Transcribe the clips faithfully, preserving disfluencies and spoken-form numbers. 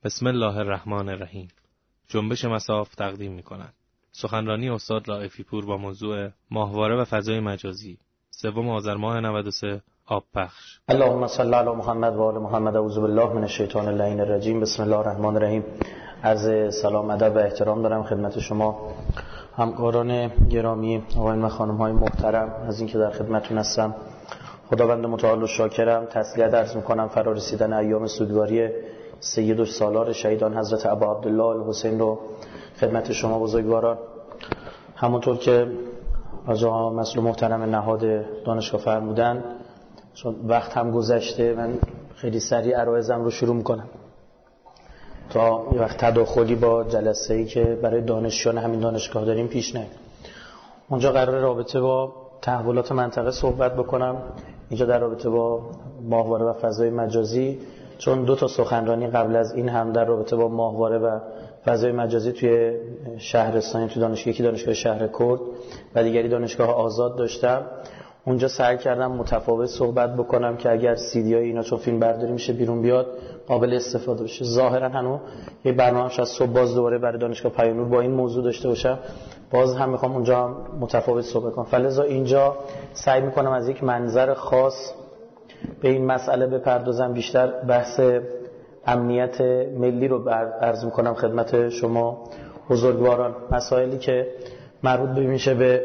بسم الله الرحمن الرحیم. جنبش مصاف تقدیم می‌کند. سخنرانی استاد رائفی پور با موضوع ماهواره و فضای مجازی، سوم آذر ماه نود و سه، آب پخش. اللهم صل علی محمد و آل محمد. اعوذ بالله من الشیطان اللعین الرجیم. بسم الله الرحمن الرحیم. عرض سلام، ادب و احترام دارم خدمت شما همکاران گرامی، آقایان و خانم‌های محترم، از اینکه در خدمتتون هستم. خداوند متعال و شاکرم. تسلیت عرض می‌کنم فرا رسیدن ایام سوگواری سید و سالار شهیدان حضرت ابا عبدالله الحسین رو خدمت شما بزرگواران. همونطور که از آقا مسئول محترم نهاد دانشگاه فرمودن، چون وقت هم گذشته، من خیلی سریع عرایزم رو شروع میکنم تا یه وقت تداخلی با جلسه‌ای که برای دانشجویان همین دانشگاه داریم پیش نیاد. اونجا قرار رابطه با تحولات منطقه صحبت بکنم، اینجا در رابطه با ماهواره و فضای مجازی، چون دو تا سخنرانی قبل از این هم در رابطه با ماهواره و فضای مجازی توی شهرستانی، توی دانشگاه، یکی دانشگاه شهر کرد و دیگری دانشگاه آزاد داشتم. اونجا سعی کردم متفاوت صحبت بکنم که اگر سیدی های اینا چون فیلم برداری میشه بیرون بیاد قابل استفاده بشه. ظاهرا هنوز یه برنامه‌اش از صبح باز دوباره برای دانشگاه پیام‌نور با این موضوع داشته باشم، باز هم میخوام اونجا هم متفاوت صحبت کنم. فلذا اینجا سعی میکنم از یک منظر خاص به این مسئله بپردازم، بیشتر بحث امنیت ملی رو عرض میکنم خدمت شما بزرگواران. مسائلی که مربوط میشه به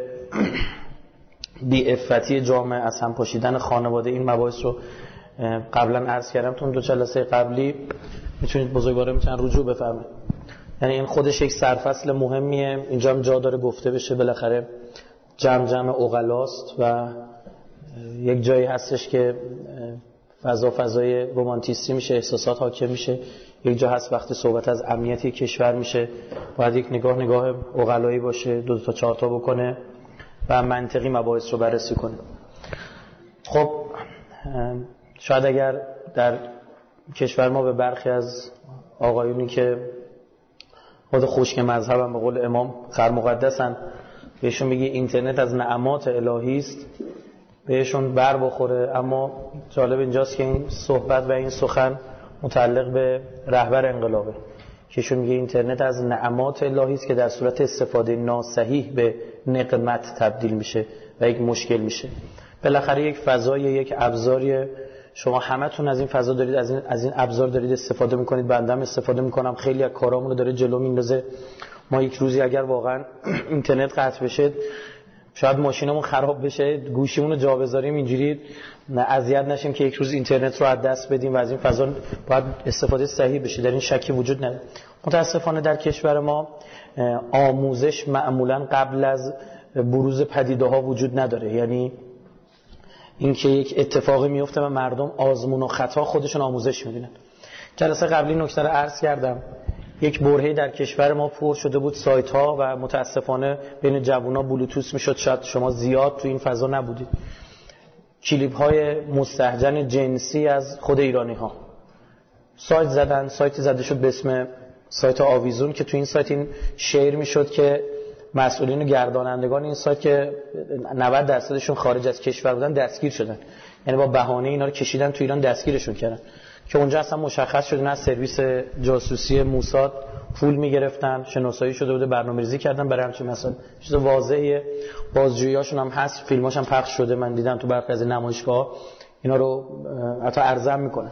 بی‌عفتی جامعه، از هم پاشیدن خانواده، این مباحث رو قبلا عرض کردم تو دو جلسه قبلی. میتونید بزرگواران میتونن رجوع بفرمایید. یعنی این خودش یک سرفصل مهمیه، اینجا هم جا داره گفته بشه. بالاخره جمع جمع عقلاست و یک جایی هستش که فضا فضای رومانتیستی میشه، احساسات حاکم میشه. یک جا هست وقتی صحبت از امنیتی کشور میشه باید یک نگاه نگاه عقلایی باشه، دو تا چهار تا بکنه و منطقی مباحث رو بررسی کنه. خب شاید اگر در کشور ما به برخی از آقایونی که خود خشک مذهبن، به قول امام خر مقدسن، بهشون بگی اینترنت از نعمات الهی است، بهشون بر بخوره. اما جالب اینجاست که این صحبت و این سخن متعلق به رهبر انقلابه که ایشون میگه اینترنت از نعمات الهی است که در صورت استفاده ناصحیح به نقمت تبدیل میشه و یک مشکل میشه. بالاخره یک فضای، یک ابزاری، شما همتون از این فضا دارید، از این از این ابزار دارید استفاده میکنید. بنده هم استفاده میکنم، خیلی از کارامون رو داره جلو میندازه. ما یک روزی اگر واقعا اینترنت قطع بشه، شاید ماشینمون خراب بشه، گوشیمون رو جا بذاریم، اینجوری اذیت نشیم که یک روز اینترنت رو از دست بدیم و از این فضا باید استفاده صحیح بشه. در این شکی وجود نداره. متاسفانه در کشور ما آموزش معمولا قبل از بروز پدیده ها وجود نداره. یعنی اینکه یک اتفاقی میفته و مردم آزمون و خطا خودشون آموزش میبینن. جلسه قبلی نکته رو عرض کردم، یک برهه‌ای در کشور ما پر شده بود سایت ها و متاسفانه بین جوونا بلوتوث میشد. شاید شما زیاد تو این فضا نبودید. کلیپ های مستهجن جنسی از خود ایرانی ها سایت زدن، سایتی زده شد به اسم سایت آویزون که تو این سایت این شیر میشد که مسئولین و گردانندگان این سایت که نود درصدشون خارج از کشور بودن دستگیر شدن. یعنی با بهانه اینا رو کشیدن تو ایران دستگیرشون کردن که اونجا اصلا مشخص شده نه سرویس جاسوسی موساد پول میگرفتن، شناسایی شده بوده، برنامه‌ریزی کردن برای همچین مسائل. چیز واضحه. بازجویی‌هاشون هم هست، فیلماش هم پخش شده، من دیدم تو برخی از نمایشگاه‌ها اینا رو حتی ارزم میکنن.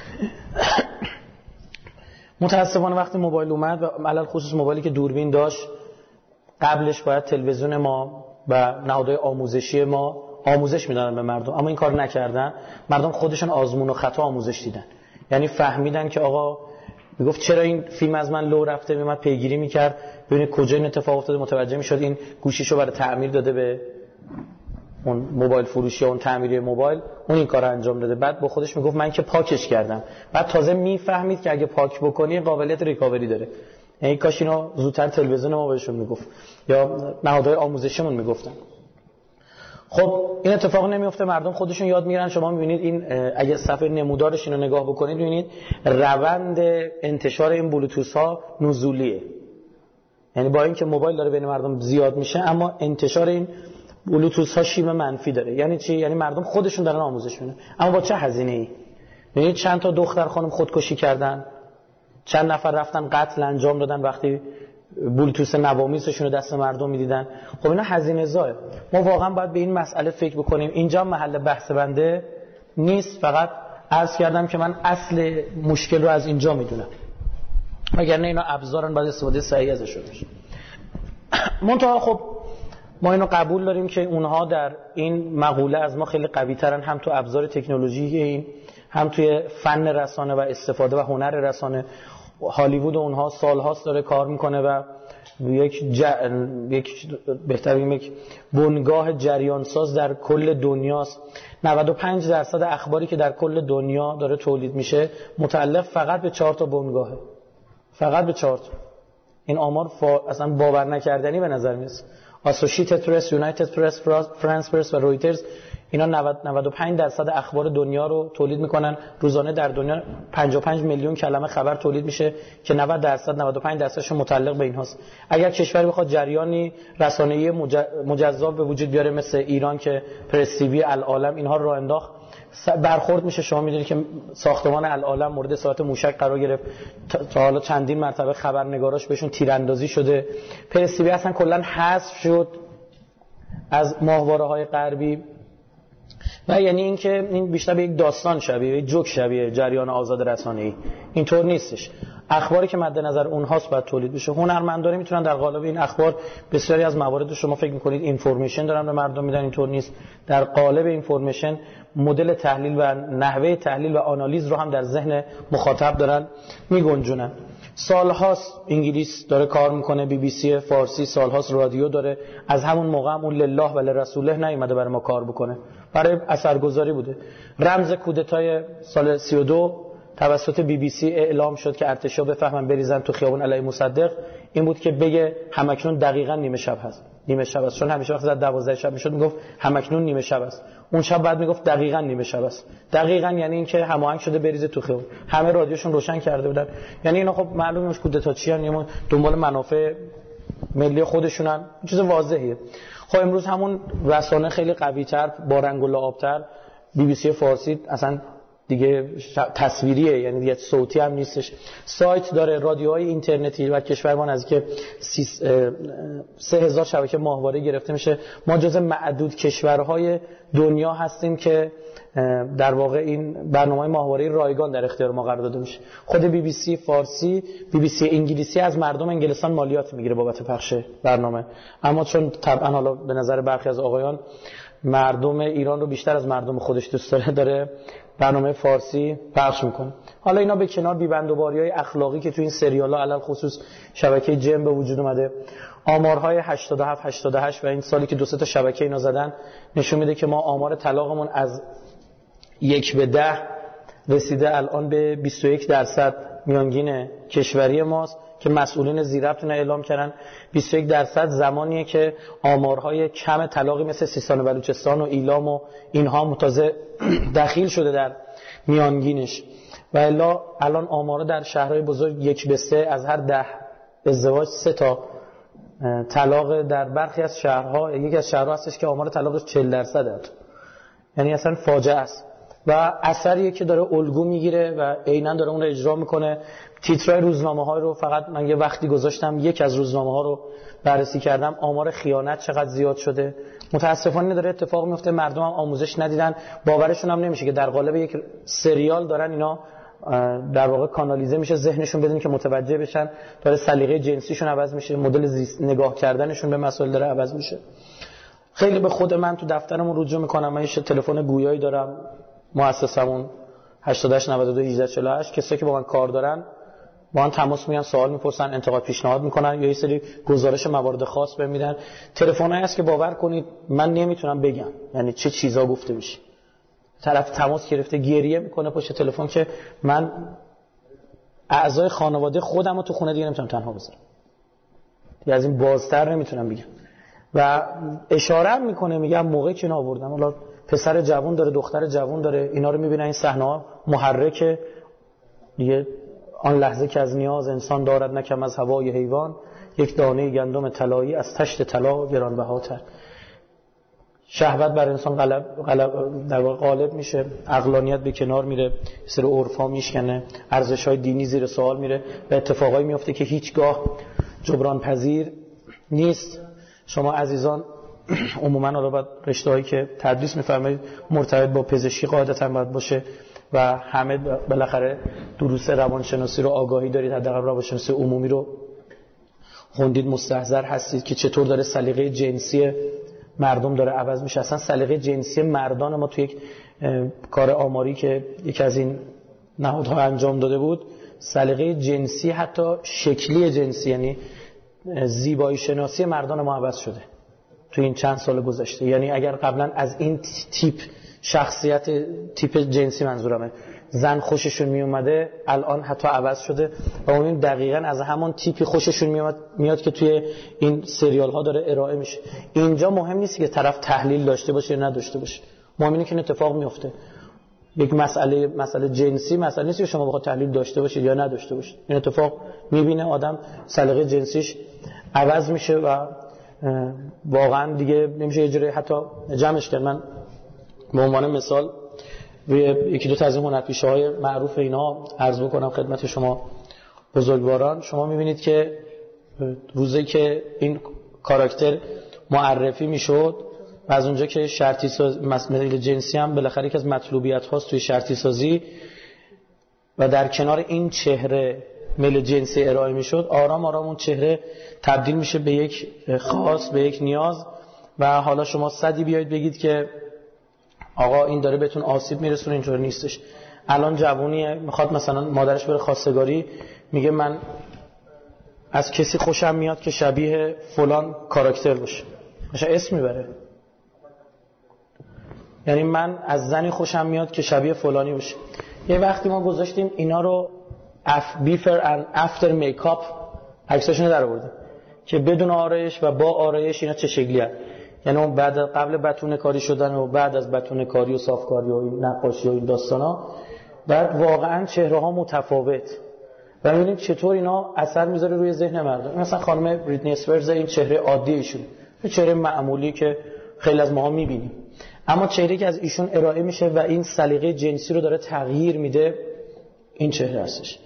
متاسفانه وقتی موبایل اومد و علل خصوص موبایلی که دوربین داشت، قبلش باید تلویزیون ما و نهادهای آموزشی ما آموزش میدادن به مردم، اما این کار نکردن. مردم خودشون آزمون و خطا آموزش دیدن. یعنی فهمیدن که آقا میگفت چرا این فیلم از من لو رفته، میومد پیگیری میکرد ببینید کجا این اتفاق افتاده، متوجه میشد این گوشیشو برای تعمیر داده به اون موبایل فروشی، اون تعمیری موبایل، اون این کارو انجام داده. بعد با خودش میگفت من که پاکش کردم. بعد تازه میفهمید که اگه پاک بکنی قابلیت ریکاوری داره. یعنی کاش اینو زودتر تلویزیون ما بهشون میگفت یا نهادهای آموزشیمون میگفتن. خب این اتفاق نمیفته، مردم خودشون یاد میگیرن. شما میبینید این اگه صفحه نمودارش اینو نگاه بکنید میبینید روند انتشار این بلوتوث ها نزولیه. یعنی با اینکه موبایل داره بین مردم زیاد میشه، اما انتشار این بلوتوث ها شیم منفی داره. یعنی چی؟ یعنی مردم خودشون دارن آموزش میدن، اما با چه هزینه‌ای؟ میبینید چند تا دختر خانم خودکشی کردن چند نفر رفتن قتل انجام دادن وقتی بلوتوث نوامیسشون رو دست مردم میدیدن. خب اینا هزینه زاه. ما واقعا باید به این مسئله فکر بکنیم. اینجا محل بحث بنده نیست، فقط عرض کردم که من اصل مشکل رو از اینجا میدونم، وگرنه اینا ابزارن باید استفاده صحیح ازشون بشه. منتها خب ما اینو قبول داریم که اونها در این مقوله از ما خیلی قوی ترن، هم تو ابزار تکنولوژی این، هم توی فن رسانه و استفاده و هنر رسانه. هالیوود اونها سالهاست داره کار میکنه و یک ج... یک بهتر بگیم یک بنگاه جریان ساز در کل دنیاست. نود و پنج درصد اخباری که در کل دنیا داره تولید میشه متعلق فقط به چهار تا بنگاهه، فقط به چهار تا. این آمار فا... اصلا باور نکردنی به نظر میاد. اسوسییتد پرس، یونایتد پرس، فرانس پرس و رویترز اینا نود نود و پنج درصد اخبار دنیا رو تولید میکنن. روزانه در دنیا پنجاه و پنج میلیون کلمه خبر تولید میشه که نود درصد نود و پنج درصدش متعلق به اینهاست. اگر کشوری بخواد جریانی رسانه‌ای مجزا به وجود بیاره مثل ایران که پرس تی وی، العالم، اینها رو راه انداخت، برخورد میشه. شما میدونید که ساختمان العالم مورد اصابت موشک قرار گرفت، تا حالا چندین مرتبه خبرنگاراش بهشون تیراندازی شده. پرس تی وی اصلا کلا حذف شد از ماهواره‌های غربی. و یعنی این که این بیشتر به یک داستان شبیه، یک جوک شبیه جریان آزاد رسانه‌ای. اینطور نیستش. اخباری که مد نظر اونهاست باید تولید بشه. هنرمندان میتونن در قالب این اخبار بسیاری از موارد شما فکر میکنید اینفورمیشن دارن به مردم میدن، اینطور نیست. در قالب اینفورمیشن مدل تحلیل و نحوه تحلیل و آنالیز رو هم در ذهن مخاطب دارن میگنجونن. سالهاست انگلیس داره کار میکنه، بی بی سی فارسی سالهاست رادیو داره. از همون موقع هم اون لله و لرسوله نیومده برای ما کار بکنه، برای اثرگذاری بوده. رمز کودتای سال سی و دو توسط بی بی سی اعلام شد که ارتشا بفهمن بریزن تو خیابون علی مصدق. این بود که بگه همکنون دقیقاً نیمه شب هست، نیمه شب است. چون همیشه وقتی زد دوازده شب میشد میگفت همکنون نیمه شب است، اون شب بعد میگفت دقیقاً نیمه شب است. دقیقاً یعنی این که هماهنگ شده بریزه تو خیابون. همه رادیوشون روشن کرده بودن. یعنی اینا خب معلومه مش کودتا چی ان، یعنی دنبال منافع ملی خودشونن. چیز واضحیه. خب امروز همون رسانه خیلی قوی‌تر، با رنگ و لعاب‌تر، بی بی سی فارسی اصلا دیگه تصویریه، یعنی دیگه صوتی هم نیستش. سایت داره، رادیوهای اینترنتی و کشور ما نزدیک سه هزار شبکه ماهواره گرفته میشه. ما جزو معدود کشورهای دنیا هستیم که در واقع این برنامه ماهواره رایگان در اختیار ما قرار داده میشه. خود بی بی سی فارسی، بی بی سی انگلیسی از مردم انگلستان مالیات میگیره بابت پخش برنامه، اما چون طبعا حالا به نظر برخی از آقایان مردم ایران رو بیشتر از مردم خودش دوست داره، داره برنامه فارسی پخش میکنه. حالا اینا به کنار بی‌بندوباری‌های اخلاقی که تو این سریال‌ها علل خصوص شبکه جم به وجود اومده، آمارهای هشتاد و هفت هشتاد و هشت و این سالی که دو سه تا شبکه اینا زدن نشون میده که ما آمار طلاقمون از یک به ده رسیده الان به بیست و یک درصد میانگین کشوری ماست که مسئولین زیربطون اعلام کردن. بیست و یک درصد زمانیه که آمارهای کم طلاقی مثل سیستان و بلوچستان و ایلام و اینها متازه دخیل شده در میانگینش. و الا الان آمارها در شهرهای بزرگ یک به سه از هر ده ازدواج سه تا طلاق در برخی از شهرها. یکی از شهرها هستش که آمار طلاقش چهل درصده، یعنی اصلا فاجعه است و اثریه که داره الگو میگیره و عیناً داره اون رو اجرا میکنه. تیترهای روزنامه‌ها رو فقط من یه وقتی گذاشتم یک از روزنامه‌ها رو بررسی کردم، آمار خیانت چقدر زیاد شده. متاسفانه داره اتفاق میفته، مردم هم آموزش ندیدن، باورشون هم نمیشه که در قالب یک سریال دارن اینا در واقع کانالیزه میشه ذهنشون بدون که متوجه بشن، داره سلیقه جنسیشون عوض میشه، مدل زیست نگاه کردنشون به مسائل داره عوض میشه. خیلی به خود من تو دفترمون رجوع میکنم. من یه تلفن گویایی دارم، مؤسسمون هشتاد و هشت نود و دو هجده چهل و هشت. کسایی که با من کار دارن با من تماس میگیرن، سوال میپرسن، انتقاد پیشنهاد میکنن یا یه سری گزارش موارد خاص بهم میدن. تلفنایی هست که باور کنید من نمیتونم بگم یعنی چه چیزا گفته میشه. طرف تماس گرفته گریه میکنه پشت تلفن که من اعضای خانواده خودم رو تو خونه دیگه نمیتونم تنها بذارم، دیگه از این بازتر نمیتونم بگم. و اشاره هم میکنه، میگم موقعی که اینا آوردم، حالا پسر جوان داره، دختر جوان داره، اینا رو میبینن، این صحنه‌ها محرکه دیگه. آن لحظه که از نیاز انسان دارد نکم از هوای حیوان، یک دانه گندم طلایی از تشت طلا گرانبهاتر. شهوت بر انسان غلب غلب در واقع غالب میشه، عقلانیت به کنار میره، سر عرفا میشکنه، ارزش‌های دینی زیر سوال میره و اتفاقایی میفته که هیچگاه جبران پذیر نیست. شما عزیزان عموما حالا باید رشته‌هایی که تدریس می‌فرمایید مرتبط با پزشکی قاعدتاً باید باشه و همه بالاخره دروس روانشناسی رو آگاهی دارید، حداقل روانشناسی عمومی رو خوندید، مستحضر هستید که چطور داره سلیقه جنسی مردم داره عوض میشه. اصلا سلیقه جنسی مردان ما توی یک کار آماری که یکی از این نهادها انجام داده بود، سلیقه جنسی حتی شکلی جنسی یعنی زیبایی شناسی مردان ما عوض شده تو این چند سال گذشته. یعنی اگر قبلا از این تیپ شخصیت تیپ جنسی منظورمه زن خوششون می اومده، الان حتی عوض شده و اون دقیقاً از همون تیپی خوششون میاد میاد که توی این سریال ها داره ارائه میشه. اینجا مهم نیست که طرف تحلیل داشته باشه یا نداشته باشه، مهم اینه که این اتفاق میفته. یک مسئله مسئله جنسی مسئله نیست که شما بخواید تحلیل داشته باشید یا نداشته باشید، این اتفاق میبینه آدم سلیقه جنسیش عوض میشه و واقعا دیگه نمیشه یه جوری حتی جمعش کرد. من به عنوان مثال یکی دو تا از این هنرپیشه‌های معروف اینا عرض بکنم خدمت شما بزرگواران. شما میبینید که روزی که این کاراکتر معرفی میشد و از اونجا که شرطی ساز مسئله جنسی هم بالاخره یکی از مطلوبیت هاست توی شرطی سازی و در کنار این چهره میل جنسی ارائه میشد، آرام آرام اون چهره تبدیل میشه به یک خاص، به یک نیاز و حالا شما صدی بیاید بگید که آقا این داره بهتون آسیب میرسونه، اینطور نیستش. الان جوونیه میخواد مثلا مادرش بره خواستگاری، میگه من از کسی خوشم میاد که شبیه فلان کاراکتر باشه، مثلا اسم میبره. یعنی من از زنی خوشم میاد که شبیه فلانی باشه. یه وقتی ما گذاشتیم اینا رو بیفر اند افتر میکاپ عکساشون رو در آوردیم که بدون آرایش و با آرایش اینا چه شکلی هست. یعنی اون بعد قبل بتونه کاری شدن و بعد از بتونه کاری و صافکاری و نقاشی و این داستانا، بعد واقعا چهره ها متفاوت و می‌بینیم چطور اینا اثر میذاره روی ذهن مردم. مثلا خانم بریتنی اسپرز، این چهره عادی ایشون، یه چهره معمولی که خیلی از ماها می‌بینیم، اما چهره‌ای که از ایشون ارائه میشه و این سلیقه جنسی رو داره تغییر میده، این چهره هستش.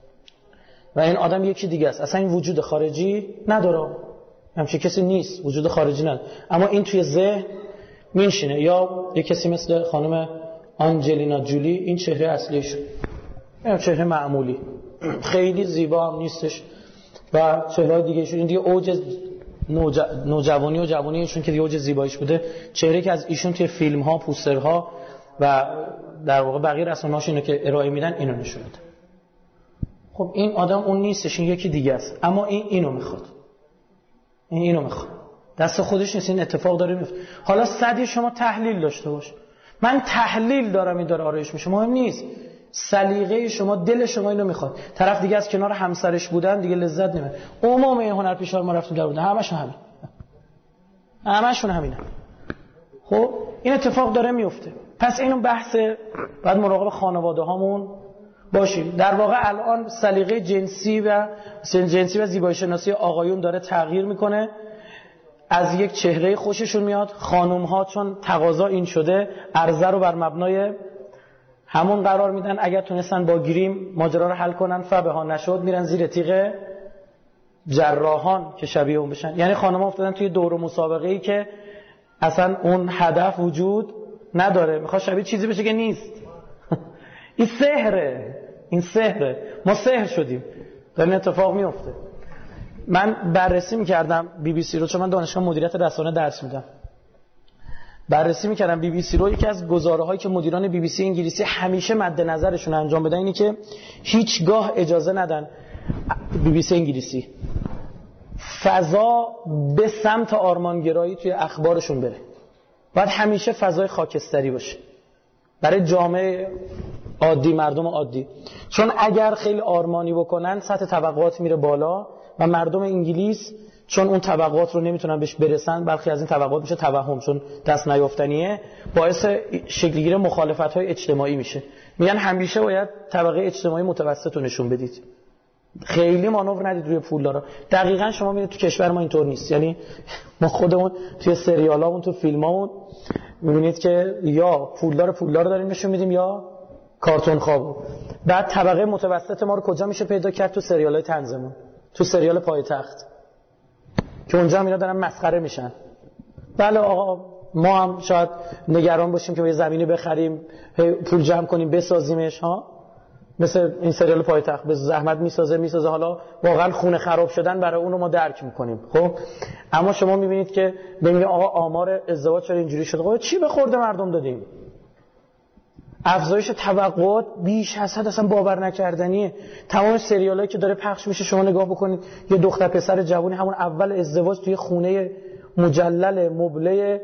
و این آدم یکی دیگه است، اصلا این وجود خارجی نداره، همچین کسی نیست، وجود خارجی نداره، اما این توی ذهن میشینه. یا یک کسی مثل خانم آنجلینا جولی، این چهره اصلیشون، این چهره معمولی، خیلی زیبا هم نیستش و چهره دیگهشون این دیگه اوج نوج... نوجوانی و جوانی ایشون که دیگه اوج زیباییش بوده، چهره که از ایشون توی فیلم ها، پوسترها و در واقع بقیه رسانه‌هاش اینو که ارائه میدن اینو نشون میده. خب این آدم اون نیستش، این یکی دیگه است، اما این اینو میخواد، این اینو میخواد، دست خودش نیست، این اتفاق داره میفته. حالا صدی شما تحلیل داشته باش، من تحلیل دارم این داره آرایش میشه، مهم نیست، سلیقه شما، دل شما اینو میخواد. طرف دیگه از کنار همسرش بودن دیگه لذت نمیبره. عموم این هنرپیشه‌ها ما رفتیم در بودن همشون همین، همشون همینه. خب این اتفاق داره میفته. پس اینو بحث بعد مراقب خانواده هامون باشیم. در واقع الان سلیقه جنسی و جنسی و زیبایی شناسی آقایون داره تغییر میکنه. از یک چهره خوششون میاد، خانم ها چون تقاضا این شده عرضه رو بر مبنای همون قرار میدن، اگر تونستن با گریم ماجرا رو حل کنن فبه ها، نشد میرن زیر تیغ جراحان که شبیه اون بشن. یعنی خانم ها افتادن توی دور مسابقه ای که اصلا اون هدف وجود نداره، میخواد شبیه چیزی بشه که نیست. این سحره، این سحره، ما سحر شدیم، داره این اتفاق میفته. من بررسی میکردم بی بی سی رو، چون من دانشگاه مدیریت رسانه درس میدم، بررسی میکردم بی بی سی رو. یکی از گزاره‌هایی که مدیران بی بی سی انگلیسی همیشه مد نظرشون انجام بدن اینه که هیچگاه اجازه ندن بی بی سی انگلیسی فضا به سمت آرمانگرایی توی اخبارشون بره، باید همیشه فضای خاکستری باشه برای جامعه عادی، مردم عادی. چون اگر خیلی آرمانی بکنن سطح طبقات میره بالا و مردم انگلیس چون اون طبقات رو نمیتونن بهش برسن، بلکه از این طبقات میشه توهم، چون دست نیافتنیه، باعث شکلگیری مخالفت‌های اجتماعی میشه. میگن همیشه باید طبقه اجتماعی متوسط رو نشون بدید، خیلی مانور ندید روی پولدارا. دقیقاً شما میبینید تو کشور ما اینطور نیست. یعنی ما خودمون توی سریالامون تو فیلمامون میبینید که یا پولدار پولدار داریم نشون میدیم یا کارتون خواب. بعد طبقه متوسط ما رو کجا میشه پیدا کرد؟ تو سریالای طنزمون، تو سریال پایتخت که اونجا هم اینا دارن مسخره میشن. بله آقا ما هم شاید نگران باشیم که یه زمینی بخریم، پول جمع کنیم بسازیمش ها، مثل این سریال پایتخت به زحمت میسازه میسازه حالا واقعا خونه خراب شدن برای اون رو ما درک میکنیم. خب اما شما میبینید که ببینید آقا آمار ازدواج چرا اینجوری شده؟ آقا چی به خورد مردم دادیم؟ افزایش توقعات بیش از حد اصلا باور نکردنیه. تمام سریالایی که داره پخش میشه شما نگاه بکنید، یه دختر پسر جوانی همون اول ازدواج توی خونه مجلل مبله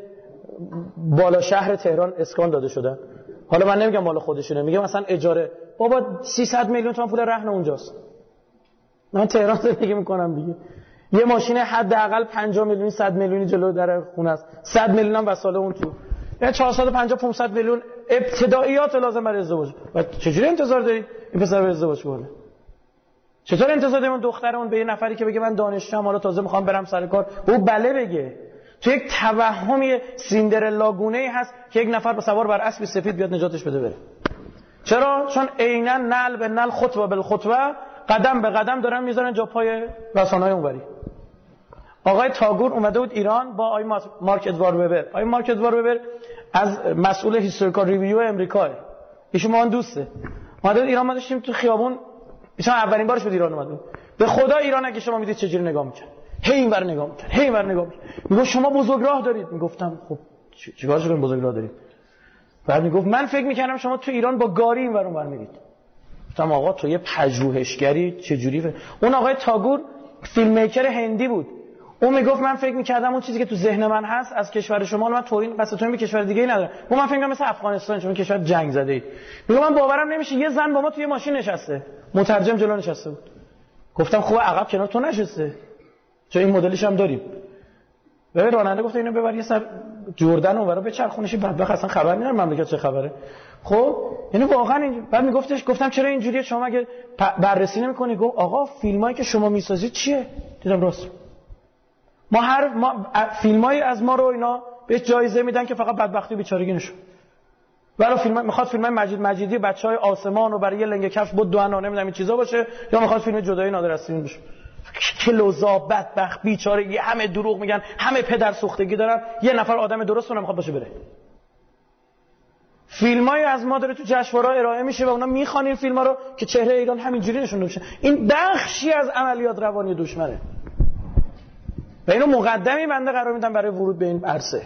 بالا شهر تهران اسکان داده شدن. حالا من نمیگم مال خودشونه، میگم مثلا اجاره. بابا سیصد میلیون تومان پول رهن اونجاست. من تهران زندگی میکنم دیگه. یه ماشین حداقل پنجاه میلیون صد میلیونی جلو در خونه است. صد میلیون هم وساله اون تو. یعنی چهارصد و پنجاه پانصد میلیون ابتداییات لازم برای ازدواج. و چجوری انتظار دارید این پسر به ازدواج کنه؟ چطور انتظار دارید اون دخترمون به یه نفری که بگه من دانشجوام حالا تازه میخوام برم سر کار او بله بگه؟ تو یک توهمی سیندرلا گونه‌ای هست که یک نفر با سوار بر اسب سفید بیاد نجاتش بده بره. چرا؟ چون عیناً نعل به نعل خطوه بالخطوه قدم به قدم دارن میذارن جا پای رسانه‌های اونوری. آقای تاگور اومده بود ایران با آقای مارک ادوارد وبر. آقای مارک ادوارد وبر از مسئول هیستوریکال ریویو امریکا، ایشون ما دوسته. اومده ایران، ما داشتیم تو خیابون، ایشون اولین بارش بود ایران اومده. به خدا ایران اگه شما میدید چجوری نگاه میکنه، هی اینور نگاه میکنه، هی اینور نگاه میکنه. میگه شما بزرگراه دارید. میگفتم خب چیکارش کنیم بزرگراه دارید؟ بعد میگفت من فکر میکردم شما تو ایران با گاری اینور اونور میرید. گفتم آقا تو یه پژوهشگری چجوری ف... اون آقای تاگور فیلم میکر هندی بود. اون میگفت من فکر میکردم اون چیزی که تو ذهن من هست از کشور شما، من تورین قصد تو به کشور دیگه ای ندارم. اون من فکر می‌کردم مثل افغانستان چون کشور جنگ زده ای. میگم من باورم نمیشه یه زن با ما توی ماشین نشسته، مترجم جلو نشسته بود. گفتم خوب عقب کنار تو نشسته، چون این مدلش هم داریم. ببین راننده گفت اینو ببر یه سر جردن اونورا بچرخونش، بدبخت اصلا خبر میدن مملکت چه خبره. خب یعنی واقعا این بعد میگفتش، گفتم چرا اینجوریه شما مگه بررسی نمی‌کنی؟ گفت آقا فیلمایی که شما میسازید چیه؟ دیدم راست. ما هر ما فیلمایی از ما رو اینا بهش جایزه میدن که فقط بدبختی و بیچارگی نشون. ولی فیلم میخواد فیلم مجید مجیدی بچهای آسمان رو برای یه لنگ کفش بود دو نمیدونم این چیزا باشه، یا میخواد فیلم جدایی نادر استین باشه. کلوزا بدبخت بیچارگی، همه دروغ میگن، همه پدر سوختگی دارن، یه نفر آدم درست نمیخواد باشه بره. فیلمای از ما داره تو جشنواره ارائه میشه و اونا میخوان این فیلم‌ها رو که چهره ایران همینجوری نشون بشه. این بخشی از عملیات روانی دشمنه. و اینو مقدمی بنده قرار میدم برای ورود به این عرصه.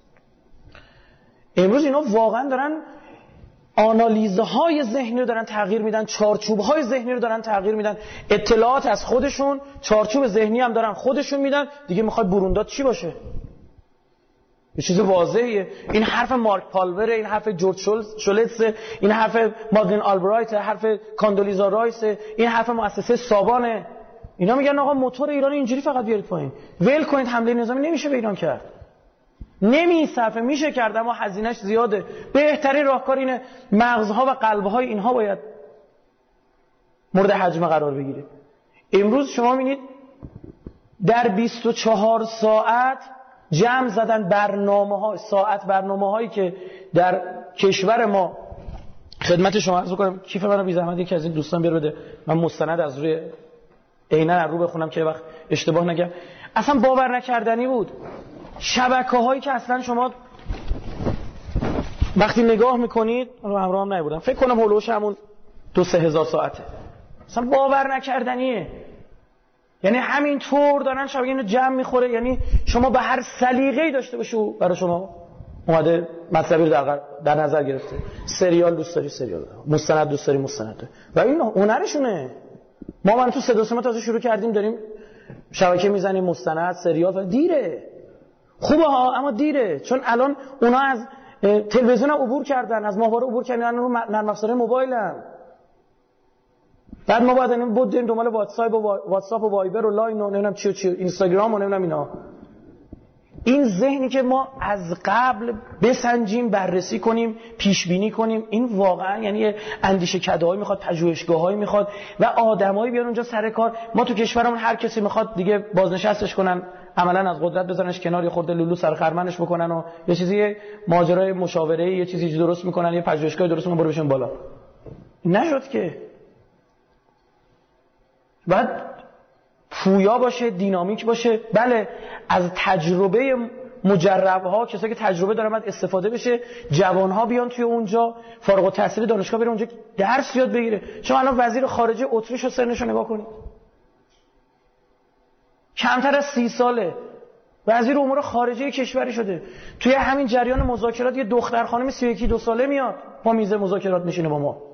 امروز اینا واقعا دارن آنالیزهای ذهنی رو دارن تغییر میدن، چارچوبهای ذهنی رو دارن تغییر میدن، اطلاعات از خودشون چارچوب ذهنی هم دارن خودشون میدن. دیگه میخواد برونداد چی باشه؟ یه چیز واضحه. این حرف مارک پالور، این حرف جورج شولتز، این حرف مادلین آلبرایت، حرف کاندولیزا رایس، این حرف مؤسسه سابانه. اینا میگن آقا موتور ایران اینجوری فقط بیارید پایین، ول کنید، حمله نظامی نمیشه به ایران کرد، نمیصرفه، میشه کرد اما هزینه‌اش زیاده. بهترین راهکار اینه مغزها و قلبهای اینها باید مورد حجم قرار بگیره. امروز شما میبینید در بیست و چهار ساعت جمع زدن برنامه‌ها، ساعت برنامه‌هایی که در کشور ما خدمت شما عرض کنم. کیف منو بی زحمت یکی از این دوستان بیار بده، من مستند از روی عیناً از رو بخونم که وقت اشتباه نگم. اصلا باور نکردنی بود. شبکه‌هایی که اصلا شما وقتی نگاه میکنید، رو همراه هم نبودم، فکر کنم هولوش همون دو سه هزار ساعته، اصلا باور نکردنیه. یعنی همین طور دارن شبکه اینو جمع میخوره. یعنی شما به هر سلیقه‌ای داشته باشی برای شما اومده مطلبی رو در, در نظر گرفته. سریال دوست داری سریال، مستند دوست داری مستند، و این هنرشونه. ما من تو سه دو سه ما تازه شروع کردیم داریم شبکه میزنیم مستند سریال، و دیره. خوبه ها اما دیره، چون الان اونا از تلویزیون عبور کردن، از ماهواره عبور کردن، رو نرم افزار موبایلن. بعد ما باید اینو بودیم دنبال واتساپ و واتساپ و وایبر و لاین و نمیدونم چی و چی، اینستاگرام و نمیدونم اینا. این ذهنی که ما از قبل بسنجیم، بررسی کنیم، پیش بینی کنیم، این واقعا یعنی اندیشه کده‌هایی میخواد، پژوهشگاه‌هایی میخواد و آدمایی بیان اونجا سر کار. ما تو کشورمون هر کسی میخواد دیگه بازنشستش کنن، عملاً از قدرت بزنش کنار، یه خورده لولو سر خرمنش بکنن و یه چیزی ماجرای مشاوره یه چیزی درست میکنن، یه پژوهشگاه درست میکنن، برو بشین بالا. نشد که. بعد پویا باشه، دینامیک باشه. بله، از تجربه مجرب‌ها، کسایی که تجربه دارن باید استفاده بشه. جوان‌ها بیان توی اونجا، فارغ التحصیل دانشگاه بره اونجا درس یاد بگیره. شما الان وزیر خارجه اتریش و سنشو نگاه کنید، کمتر از سی ساله، وزیر امور خارجه کشوری شده. توی همین جریان مذاکرات یه دختر خانم سی و یک دو ساله میاد با میز مذاکرات میشینه با ما.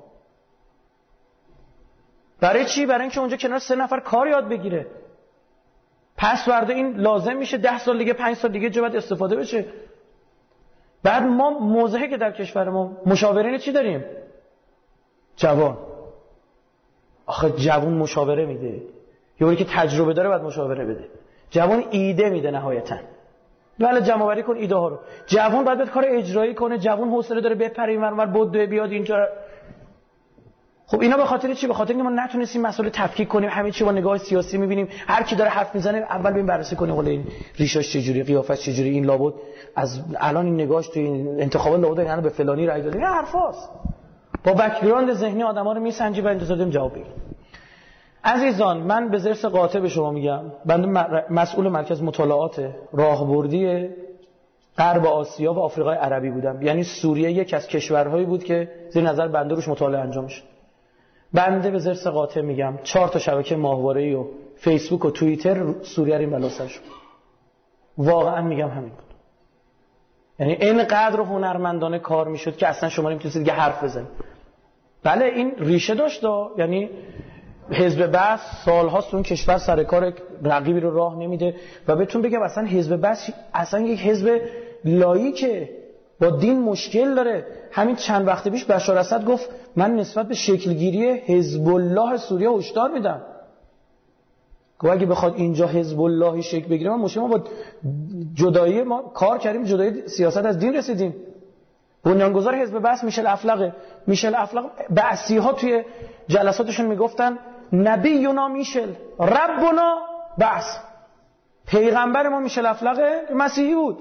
برای چی؟ برای اینکه اونجا کنار سه نفر کار یاد بگیره. پس فردا این لازم میشه ده سال دیگه، پنج سال دیگه جا باید استفاده بشه. بعد ما موضعی که در کشور ما مشاورین چی داریم؟ جوان. آخه جوان مشاوره میده، یه که تجربه داره باید مشاوره بده. جوان ایده میده نهایتاً. بله جمع‌آوری کن ایده ها رو. جوان باید کار اجرایی کنه، جوان حوصله داره بپره اینور بده بیاد اینجا. خب اینا به خاطر چی؟ به خاطر اینکه ما نتونستیم مسئله تفکیک کنیم، همه چی با نگاه سیاسی می‌بینیم. هر کی داره حرف میزنه اول ببین بررسی کنیم حالا این ریشاش چجوری، قیافش چجوری، این لابد از الان این نگاهش تو این انتخابات لابد یعنی به فلانی رأی داده. این حرفاست. با بک‌گراند ذهنی آدما رو میسنجی و انتظار داریم جواب بگیریم. عزیزان، من به ذرس قاطع به شما میگم، بنده مسئول مرکز مطالعات راهبردی غرب آسیا و آفریقای عربی بودم. یعنی سوریه یک از کشورهایی بود که زیر نظر بنده روش مطالعه انجام شد. بنده به ذرس قاطع میگم چهار تا شبکه ماهواره‌ای و فیسبوک و توییتر سوریه رو بلا سر شد. واقعا میگم همین بود. یعنی اینقدر هنرمندانه کار میشد که اصلا شما نمیتونید دیگه حرف بزنید. بله این ریشه داشت، یعنی حزب بعث سال‌هاست اون کشور سر کار رقیبی رو راه نمیده و بهتون بگم اصلا حزب بعث اصلا یک حزب لاییکه، با دین مشکل داره. همین چند وقت پیش بشار اسد گفت من نسبت به شکلگیری حزب الله سوریه هشدار میدم. گفت اگه بخواد اینجا حزب اللهی شکل بگیره ما مشکل، ما با جدایی ما کار کردیم، جدایی سیاست از دین رسیدیم. بنیانگذار حزب بعث میشل افلقه. میشل افلق بعثی‌ها توی جلساتشون میگفتن نبینا میشل، ربنا بعث. پیغمبر ما میشل افلقه مسیحی بود،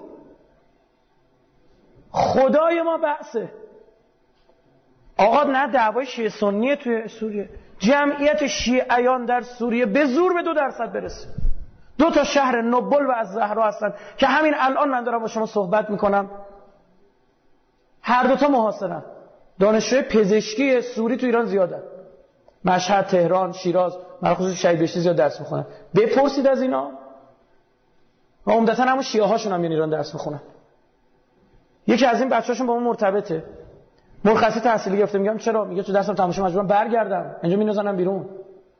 خدای ما بعثه. آقا نه دعوای شیعه سنیه توی سوریه، جمعیت شیعیان در سوریه به زور به دو درصد برسه. دو تا شهر نبل و از زهرا هستن که همین الان من دارم با شما صحبت میکنم هر دو تا محاصرن. دانشجوی پزشکی سوری تو ایران زیادن، مشهد، تهران، شیراز، من خصوص شهید بهشتی زیاد درس میخونن. بپرسید از اینا، و عمدتاً همون شیعه هاشون هم میان ایران درس میخونن. یکی از این بچه‌هاشون با من مرتبطه، مرخصی تحصیلی گرفته. میگم چرا؟ میگه تو درسم تماشا مجبورم برگردم، اینجا مینازنم بیرون.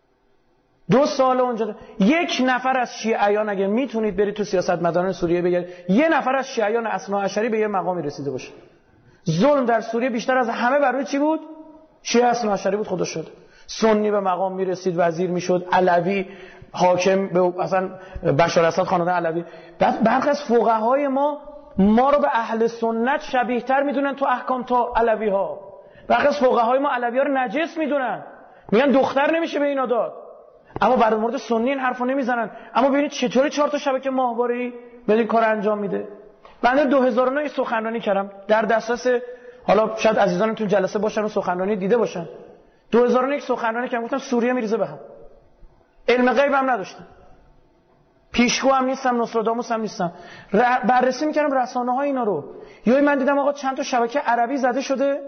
دو سال اونجا. یک نفر از شیعیان اگه میتونید برید تو سیاستمداران سوریه بگید یه نفر از شیعیان اثناعشری به یه مقامی رسیده باشه. ظلم در سوریه بیشتر از همه بر روی چی بود؟ شیعه اثناعشری بود. خدا شد سنی به مقام میرسید، وزیر میشد، علوی حاکم، به مثلا بشار اسد خاندان علوی. بعد برخی از فقهای ما ما رو به اهل سنت شبیه تر میدونن تو احکام تا علوی ها. برخی از فقهای ما علوی ها رو نجس میدونن، میگن دختر نمیشه به اینا داد. اما در مورد سنی این حرفو نمیزنن. اما ببینید چطوری چهار تا شبکه ماهواره‌ای بدین کار انجام میده. بنده دو هزار و نه سخنرانی کردم در دسترس، حالا شاید عزیزان تو جلسه باشن و سخنرانی دیده باشن. دو هزار و نه سخنرانی کردم، گفتم سوریه میریزه به هم. علم غیب هم نداشتم، پیشگو هم نیستم، نوستراداموس هم نیستم. بررسی میکردم رسانه‌های اینا رو. یهو من دیدم آقا چند تا شبکه عربی زده شده،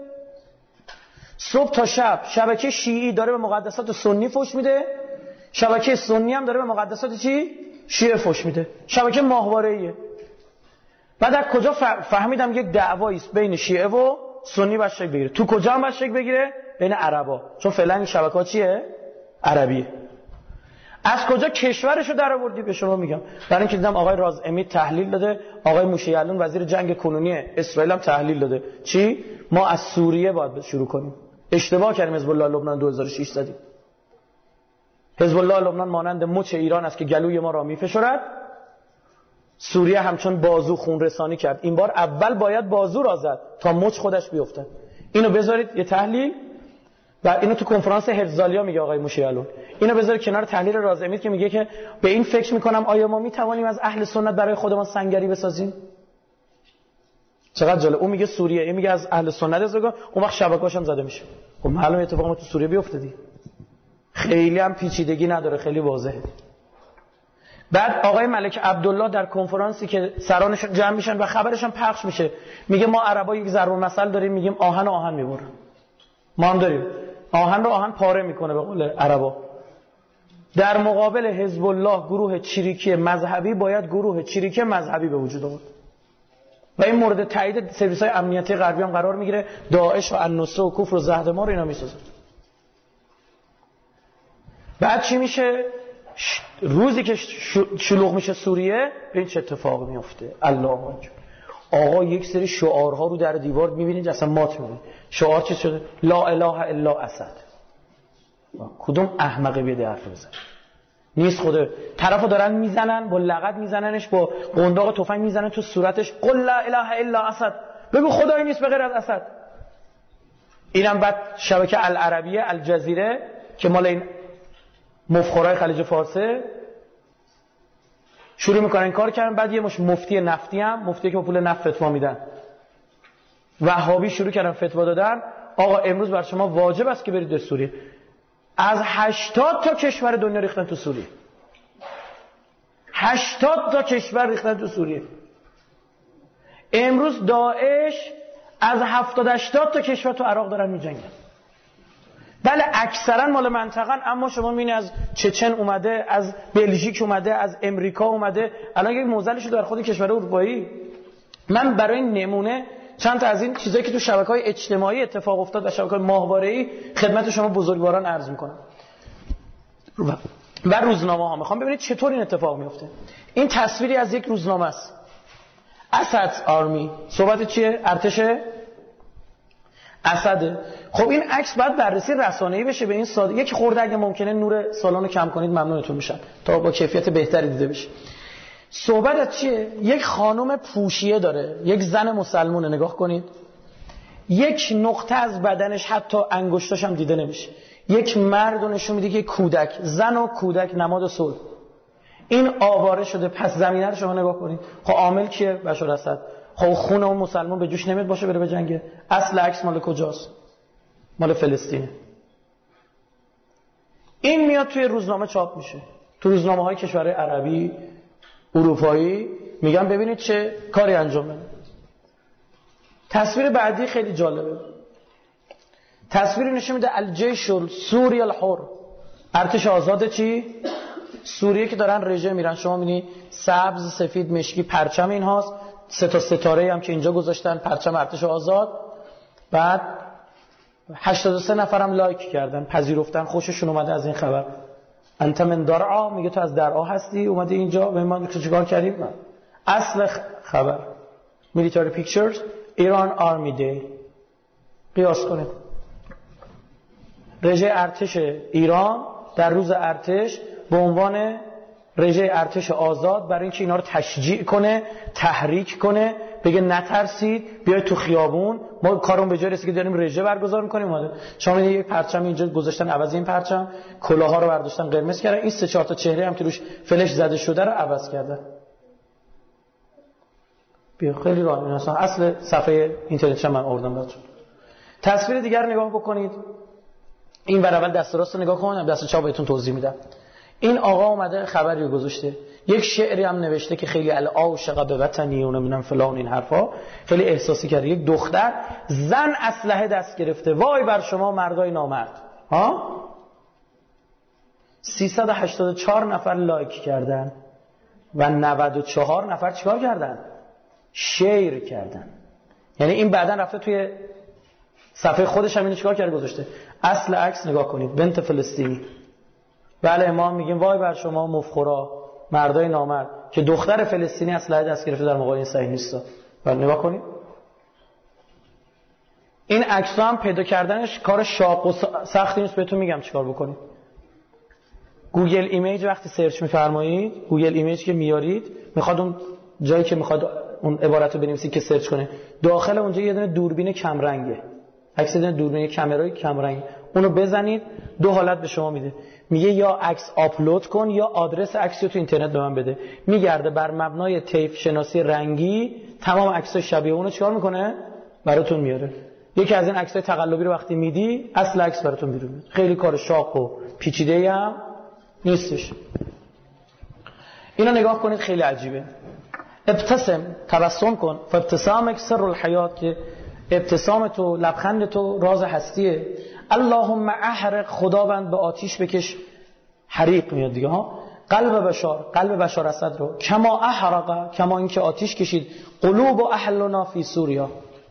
صبح تا شب شبکه شیعی داره به مقدسات سنی فحش میده، شبکه سنی هم داره به مقدسات چی؟ شیعه فحش میده. شبکه ماهواره‌ایه. بعد از کجا فهمیدم یک دعوایی است بین شیعه و سنی باید شکل بگیره. تو کجا هم باید شکل بگیره؟ بین عربا، چون فعلا این شبکه‌ها چیه؟ عربیه. از کجا کشورشو در آوردی به شما میگم. برای اینکه دیدم آقای راز امید تحلیل داده، آقای موشی علون وزیر جنگ کنونی اسرائیل هم تحلیل داده. چی؟ ما از سوریه باید شروع کنیم. اشتباه کردیم. حزب الله لبنان دو هزار و شش زدیم. حزب الله لبنان مانند مچ ایران است که گلوی ما را میفشرد. سوریه همچون بازو خون رسانی کرد. این بار اول باید بازو را زد تا مچ خودش بیفته. اینو بذارید یه تحلیل و اینو تو کنفرانس هرزالیا میگه آقای موشیالون. اینو بذارید کنار تحلیل رازی امید که میگه که به این فکر میکنم آیا ما میتوانیم از اهل سنت برای خودمان سنگری بسازیم؟ چقدر جالب. اون میگه سوریه، این میگه از اهل سنت از بگم، اون وقت شبکه‌اش هم زده میشه. خب معلومه اتفاق ما تو سوریه بیفته دی. خیلی هم پیچیدگی نداره، خیلی واضحه. بعد آقای ملک عبدالله در کنفرانسی که سرانشون جمع میشن و خبرش هم پخش میشه میگه ما عربا یک ضرب المثل داریم، میگیم آهن و آهن میبره. ما هم داریم آهن رو آهن پاره میکنه به قول عربا. در مقابل حزب الله گروه چریکی مذهبی باید گروه چریکی مذهبی به وجود آورد و این مورد تایید سرویس‌های امنیتی غربی هم قرار میگیره. داعش و النصره و کفر و زهدمار اینا میسازن. بعد چی میشه؟ روزی که شلوغ میشه سوریه این چه اتفاق میفته؟ الله اکبر. آقا یک سری شعارها رو در دیوار میبینید اصلا مات میبینید. شعار چی شده؟ لا اله الا اسد. کدوم احمقه بیاد حرف بزنه؟ نیست. خود طرفو دارن میزنن با لغت میزننش، با قنداق تفنگ میزنن تو صورتش. قل لا اله الا اسد. بگو خدایی نیست به غیر از اسد. اینم بعد شبکه العربیه الجزیره که مال این مفخرای خلیج فارسه شروع میکنن این کار کردن. بعد یه مش مفتی نفتی هم، مفتی که با پول نفت فتوا میدن، وهابی شروع کردن فتوا دادن آقا امروز بر شما واجب است که برید در سوریه. از هشتاد تا کشور دنیا ریختن تو سوریه. هشتاد تا کشور ریختن تو سوریه. امروز داعش از هفتاد هشتاد تا کشور تو عراق دارن میجنگن. بله اکثرا مال منطقه، اما شما میبینید از چچن اومده، از بلژیک اومده، از امریکا اومده، الان یک موزلشو در خود کشور اروپایی. من برای نمونه چند تا از این چیزایی که تو شبکه‌های اجتماعی اتفاق افتاد و شبکه‌های ماهواره‌ای خدمت شما بزرگواران عرض می‌کنم. و روزنامه‌ها میخوام ببینید چطور این اتفاق میفته. این تصویری از یک روزنامه است. اسد آرمی. صحبت چیه؟ ارتش اسد. خب این عکس بعد بررسی رسانه‌ای بشه به این ساده. یک خورده اگه ممکنه نور سالن رو کم کنید ممنونتون میشم تا با کیفیت بهتری دیده بشه. صحبت از چیه؟ یک خانم پوشیه داره، یک زن مسلمونه، نگاه کنید. یک نقطه از بدنش حتی انگشتاش هم دیده نمیشه. یک مرد نشون میده که کودک، زن و کودک نماد صلح. این آواره شده. پس زمینه رو شما نگاه کنید. خب عامل کیه؟ بشار اسد. خب خون اون مسلمان به جوش نمیاد باشه بره به جنگ. اصل عکس مال کجاست؟ مال فلسطینه. این میاد توی روزنامه چاپ میشه، تو روزنامه‌های کشورهای عربی اروپایی. میگم ببینید چه کاری انجام بده. تصویر بعدی خیلی جالبه. تصویر نشون میده الجیش سوری الحر، ارتش آزاد چی؟ سوریه که دارن رژه میرن. شما میبینید سبز، سفید، مشکی پرچم اینهاست. سه تا ستاره هم که اینجا گذاشتن، پرچم ارتش آزاد. بعد هشتاد و سه نفرم لایک کردن، پذیرفتن، خوششون اومده از این خبر. انت من درعا، میگه تو از درعا هستی اومدی اینجا و ما چیکار کردیم؟ نه. اصل خبر military pictures Iran Army Day. قیاس کنید. رژه ارتش ایران در روز ارتش به عنوان رژه ارتش آزاد برای اینکه اینا رو تشجیع کنه، تحریک کنه، بگه نترسید، بیاید تو خیابون، ما کارون به جای رسید که داریم رژه برگزار میکنیم. اومده شما می‌بینید یک پرچم اینجا گذاشتن، عوض این پرچم کلاها رو برداشتن قرمز کردن. این سه چهار تا چهره هم که روش فلش زده شده رو عوض کردن. بیا خیلی راحت این اصلا اصل صفحه اینترنت من آوردم براتون. تصویر دیگر نگاه بکنید. این ور اول دست راست رو نگاه کنید، دست چپ بهتون توضیح میدم. این آقا اومده خبری گذاشته، یک شعری هم نوشته که خیلی العاشق به وطنی و نمیدونم فلان این حرفا، خیلی احساسی کرده. یک دختر زن اسلحه دست گرفته، وای بر شما مردای نامرد. ها سیصد و هشتاد و چهار نفر لایک کردن و نود و چهار نفر چیکار کردن؟ شیر کردن. یعنی این بعدن رفته توی صفحه خودش هم اینو چیکار کرده گذاشته. اصل عکس نگاه کنید، بنت فلسطینی. بله ما میگیم وای بر شما مفخورا مردای نامرد که دختر فلسطینی اسلحه دست گرفته در مقابل این صهیونیستا. بله نگاه کنید. این عکس‌ها هم پیدا کردنش کار شاق و سختی نیست، بهتون میگم چیکار بکنید. گوگل ایمیج وقتی سرچ می‌فرمایید، گوگل ایمیج که میارید میخواد اون جایی که میخواد اون عبارت رو بنویسی که سرچ کنه، داخل اونجا یه دونه دوربین کمرنگه، عکس دونه دوربین کامرای کمرنگ، اونو بزنید دو حالت به شما میده. میگه یا عکس آپلود کن یا آدرس عکسی رو تو اینترنت به من بده. میگرده بر مبنای طیف شناسی رنگی تمام عکسای شبیه اونو چیکار میکنه؟ براتون میاره. یکی از این عکسای تقلبی رو وقتی میدی اصل عکس براتون بیرون میاد. خیلی کار شاق و پیچیده‌ای هم نیستش. اینو نگاه کنید خیلی عجیبه. ابتسم، تبسم کن، فابتسامک سر الحیات، که ابتسام تو، لبخند تو راز هستیه. اللهم احرق، خداوند به آتیش بکش. حریق میاد دیگه ها. قلب بشار، قلب بشار اسد رو، کما احرق، کما اینکه آتیش کشید قلوب و اهلنا فی سوریا،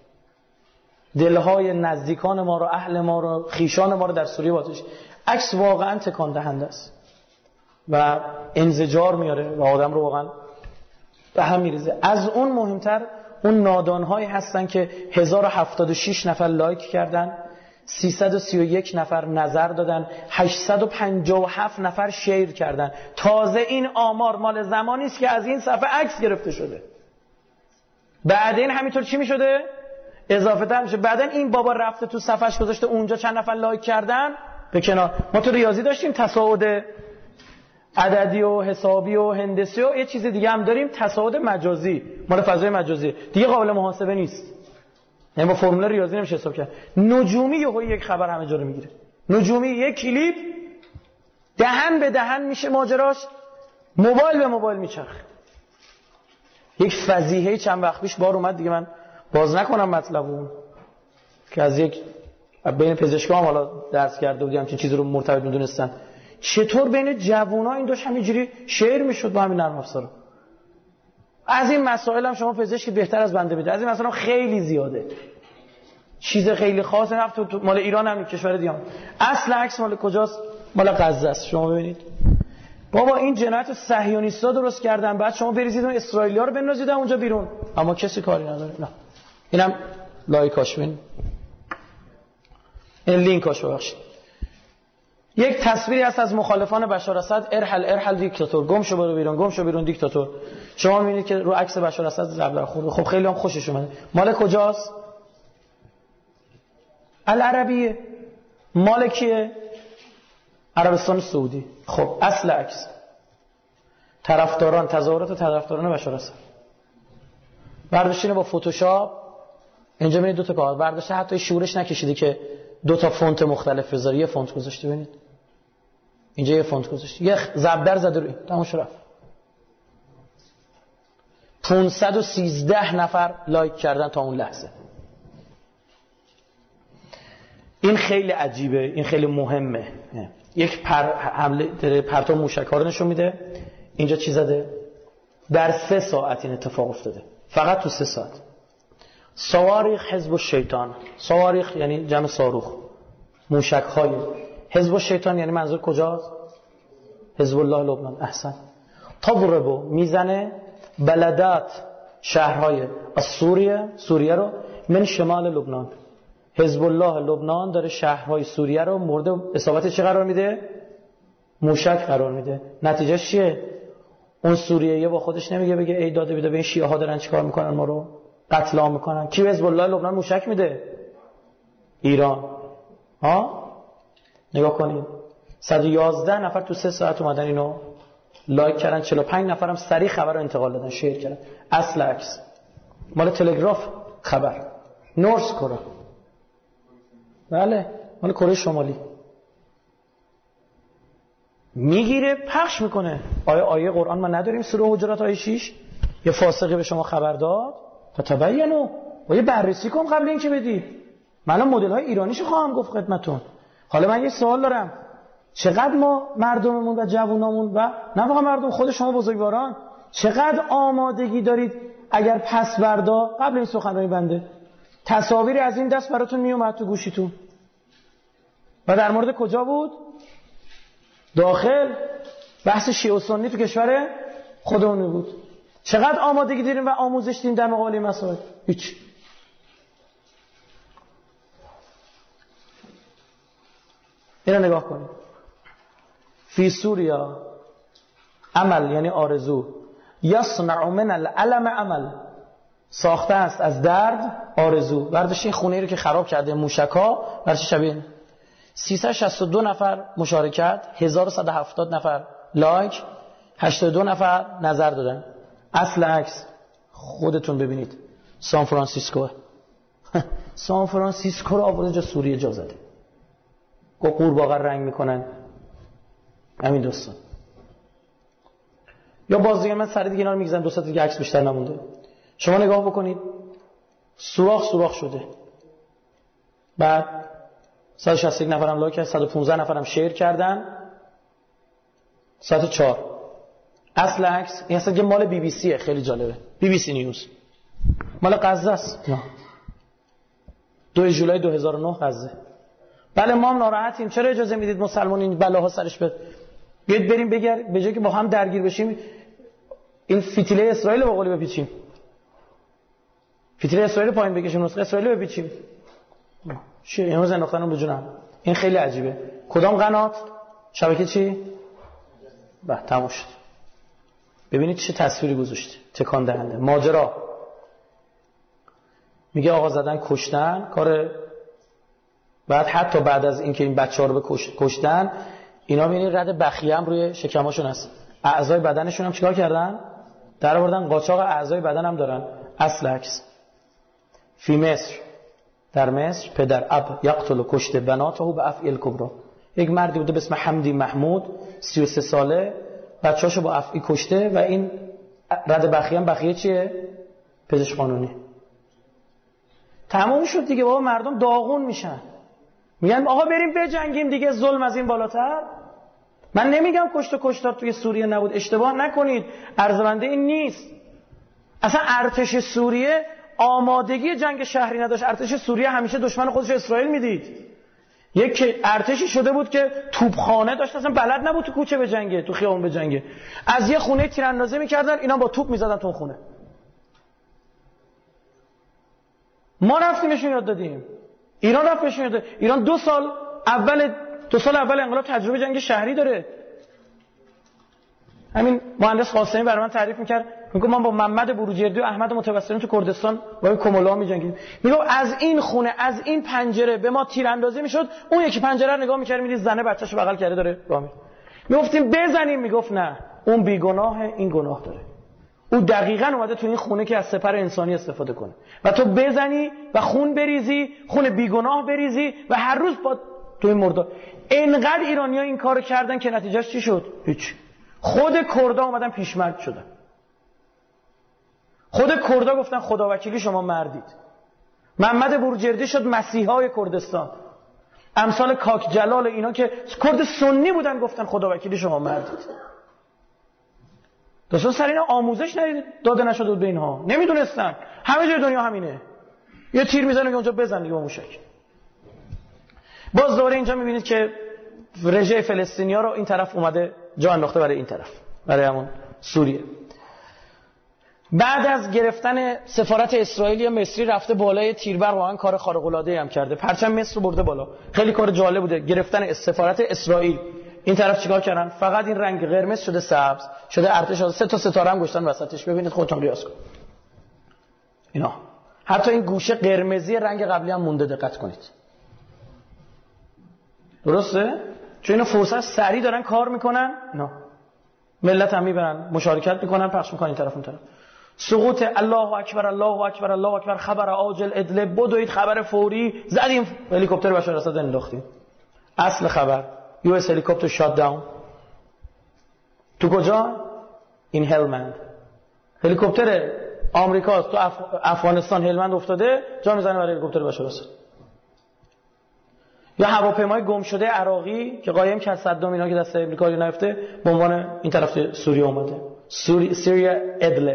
دلهای نزدیکان ما رو، اهل ما رو، خیشان ما رو در سوریه آتیش. عکس واقعا تکان دهنده است و انزجار میاره و آدم رو واقعا به هم میریزه. از اون مهمتر اون نادانهایی هستن که هزار و هفتاد و شش نفر لایک کردن، سیصد و سی و یک نفر نظر دادن، هشتصد و پنجاه و هفت نفر شیر کردن. تازه این آمار مال زمانی است که از این صفحه عکس گرفته شده. بعدین همینطور چی میشده؟ اضافه تر میشه. بعدن این بابا رفته تو صفحش گذاشته اونجا چند نفر لایک کردن به کنار. ما تو ریاضی داشتیم تصاعد عددی و حسابی و هندسی و یه چیز دیگه هم داریم، تصاعد مجازی مال فضای مجازی دیگه قابل محاسبه نیست. یعنی با فرمول ریاضی نمیشه حساب کرد. نجومی یهو یک خبر همه جا رو میگیره. نجومی یک کلیپ دهن به دهن میشه ماجراش، موبایل به موبایل میچرخه. یک فضیحه چند وقت پیش بار اومد دیگه، من باز نکنم مطلبو، که از یک بین پزشکام حالا درس کرده بودیم چه چیزی رو مرتبط میدونستن، چطور بین جوونا این دوش همینجوری شعر میشد با همین نرم افزارا. از این مسائل هم شما پزشک بهتر از بنده میده. از این مسائل هم خیلی زیاده، چیز خیلی خاصه. نه تو مال ایران هم، کشور دیگه هم. اصل عکس مال کجاست؟ مال غزه است. شما ببینید بابا این جنایت صهیونیست‌ها درست کردن، بعد شما بریزید اون اسرائیلی‌ها رو بندازید اونجا بیرون، اما کسی کاری نداره. نه اینم لایکاش ببین، این لینکاش ببخشید. یک تصویری هست از مخالفان بشار اسد، ارحل ارحل دیکتاتور، گم شو برو بیرون، گم شو بیرون دیکتاتور. شما می‌بینید که رو عکس بشار اسد ضربه خورده. خب خیلی هم خوشش اومده. مال کجاست؟ العربیه. مال کیه؟ عربستان سعودی. خب اصل عکس طرفداران، تظاهرات طرفداران بشار اسد. برداشتین با فتوشاپ اینجا می‌بینید دو تا کاغذ برداشته، حتی شورش نکشیده که دو تا فونت مختلف بذاره، یه فونت گذاشته. ببینید اینجا یه فونت گذاشته، یه زبدر زده روی تموم شد. پانصد و سیزده نفر لایک کردن تا اون لحظه. این خیلی عجیبه، این خیلی مهمه. یک پر حمله پرتاب موشک‌ها رو نشون میده. اینجا چی زده؟ در سه ساعت این اتفاق افتاده، فقط تو سه ساعت. صواریخ حزب الشیطان، صواریخ یعنی جمع صاروخ، موشک‌های. حزب الشیطان یعنی منظور کجاست؟ حزب الله لبنان. احسن. تضرب، میزنه بلدات، شهرهای از سوریه، سوریه رو، من شمال لبنان. حزب الله لبنان داره شهرهای سوریه رو مورد اصابت چه قرار میده؟ موشک قرار میده. نتیجه چیه؟ اون سوریه با خودش نمیگه بگه ای داده بیده به این شیعه ها دارن چیکار میکنن، ما رو قتل عام میکنن. کی حزب الله لبنان موشک میده؟ ایران. ها نگاه کنید، صد و یازده نفر تو سه ساعت اومدن اینو لایک کردن، چهل و پنج نفرم سریع خبر رو انتقال دادن، شیر کردن. اصل عکس مال تلگراف خبر، نورس کره، بله مال کره شمالی. میگیره پخش میکنه. آیه آیه قرآن ما نداریم؟ سوره حجرات آیه شش، یه فاسقی به شما خبر داد فتبینوا، و یه بررسی کن قبل اینکه بدی. من مدل های ایرانیشو خواهم گفت خدمتتون. حالا من یه سوال دارم، چقدر ما مردممون و جوونامون و نه فقط مردم، خود شما بزرگواران، چقدر آمادگی دارید اگر پس فردا قبل این سخنرانی بنده تصاویری از این دست براتون میومد تو گوشیتون و در مورد کجا بود؟ داخل بحث شیعه و سنی تو کشور خودمون بود. چقدر آمادگی داریم و آموزش دیم در مقابل این مسائل؟ هیچ. اینو نگاه کنید. فی سوریا عمل یعنی آرزو، یصنع من الالم عمل، ساخته است از درد آرزو. برداشت این خونه رو که خراب کرده موشک‌ها، برداشت شبیه سیصد و شصت و دو نفر مشارکت، هزار و صد و هفتاد نفر لایک، هشتاد و دو نفر نظر دادن. اصل عکس خودتون ببینید. سان فرانسیسکو سان فرانسیسکو رو آورده جا سوریه جا زده، گو قورباغه رنگ میکنن. همین دوستان. یا باز دیگه من سر دیگه اینا رو میگذارم، دو ساعت دیگه عکس بیشتر نمونده. شما نگاه بکنید سوراخ سوراخ شده. بعد صد و شصت و یک نفرم لایک، صد و پانزده نفرم شیر کردن. ساعت چهار اصل عکس این اصلا که مال بی بی سیه، خیلی جالبه. بی بی سی نیوز مال غزه است. نه دو ژولای دو هزار و نه غزه. بله ما هم ناراحتیم، چرا اجازه میدید مسلمان این بلاها سرش بیاد؟ بیاید بریم بگر به جای که با هم درگیر بشیم این فتیله اسرائیل به قولی بپیچیم، فتیله اسرائیل پایین بکشیم، نسخه اسرائیل بپیچیم. چی امروز انداختن به جونم. این خیلی عجیبه. کدام قنات؟ شبکه چی؟ به تموم شد. ببینید چه تصویری گذاشته، تکان دهنده. ماجرا میگه آقا زدن کشتن کار. بعد حتی بعد از اینکه این بچه‌ها رو به کشتن، اینا ببینید رد بخیه هم روی شکماشون هست، اعضای بدنشون هم چیکار کردن؟ در آوردن، قاچاق اعضای بدن هم دارن. اصل عکس فی مصر، در مصر پدر اب یقتل کشته بناته به افعال کبرا. یک مردی بوده به اسم حمدی محمود، سی و سه ساله، بچه‌اشو با افعی کشته و این رد بخیه هم بخیه چیه؟ پزشک قانونی. تمام شد دیگه بابا، مردم داغون میشن. میگن آقا بریم بجنگیم دیگه، ظلم از این بالاتر. من نمیگم کشت و کشتار توی سوریه نبود، اشتباه نکنید، عرض‌بنده این نیست. اصلا ارتش سوریه آمادگی جنگ شهری نداشت. ارتش سوریه همیشه دشمن خودش اسرائیل میدید. یک ارتشی شده بود که توپخانه داشت، اصلا بلد نبود تو کوچه بجنگه، تو خیابون بجنگه. از یه خونه تیراندازی میکردن، اینا با توپ میزدن تو خونه. ما رفتیمشون یاد دادیم، ایران رفت بهشون یاد داد. ایران دو سال اول دو سال اول انقلاب تجربه جنگ شهری داره. همین مهندس قاسمی برای من تعریف میکرد، میگه من با محمد بروجردی و احمد متوسلیان تو کردستان با کمولا میجنگیدیم. میگه از این خونه از این پنجره به ما تیراندازی میشد، اون یکی پنجره رو نگاه میکرد میدید زنه بچه‌شو بغل کرده داره راه میره. میگفتیم بزنیم، میگفت نه اون بیگناهه این گناه داره. او دقیقاً اومده تو این خونه که از سپر انسانی استفاده کنه و تو بزنی و خون بریزی، خون بیگناه بریزی و هر روز با تو این مردا. اینقدر ایرانی‌ها این کارو کردن که نتیجهش چی شد؟ هیچ. خود کردا اومدن پیشمرد شدن. خود کردا گفتن خداوکیلی شما مردید. محمد بروجردی شد مسیحای کردستان. امثال کاک جلال اینا که کرد سنی بودن گفتن خداوکیلی شما مردید. دوستان سر اینا آموزش داده نشده بود به اینها، نمیدونستن. همه جای دنیا همینه، یه تیر میزنه که اونجا بزن دیگه با موشک. باز دوباره اینجا میبینید که رژه فلسطینیا رو این طرف اومده جا انداخته برای این طرف، برای همون سوریه. بعد از گرفتن سفارت اسرائیلی و مصری رفته بالای تیربرق، واقعا کار خارق العاده ای هم کرده. پرچم مصر رو برده بالا، خیلی کار جالب بوده. گرفتن سفارت اسرائیل، این طرف چیکار کردن؟ فقط این رنگ قرمز شده سبز شده، ارتش سه تا ستاره هم گشتن وسطش. ببینید خودتون قیاس کنید اینا. حتی این گوشه قرمزی رنگ قبلی هم مونده، دقت کنید. درسته؟ چون اینا فرصت سریع دارن کار میکنن. نه ملت هم میبرن مشارکت میکنن، پخش میکنن این طرف اون طرف. سقوط الله اکبر الله اکبر الله اکبر، خبر عاجل ادلب، بدوید خبر فوری، زدیم هلیکوپتر بشار اسد انداختیم. اصل خبر یو اس هلیکوپتر شات داون. تو کجا؟ این هلمند. هلیکوپتر آمریکا تو اف... افغانستان هلمند افتاده، جا میزنه برای هلیکوپتر بشار اسد. یا هواپیمای گم شده عراقی که قایم کرد صدام، اینا که دست امریکا نیفته، به عنوان این طرف سوریه اومده. سوری... سوریا ادلب.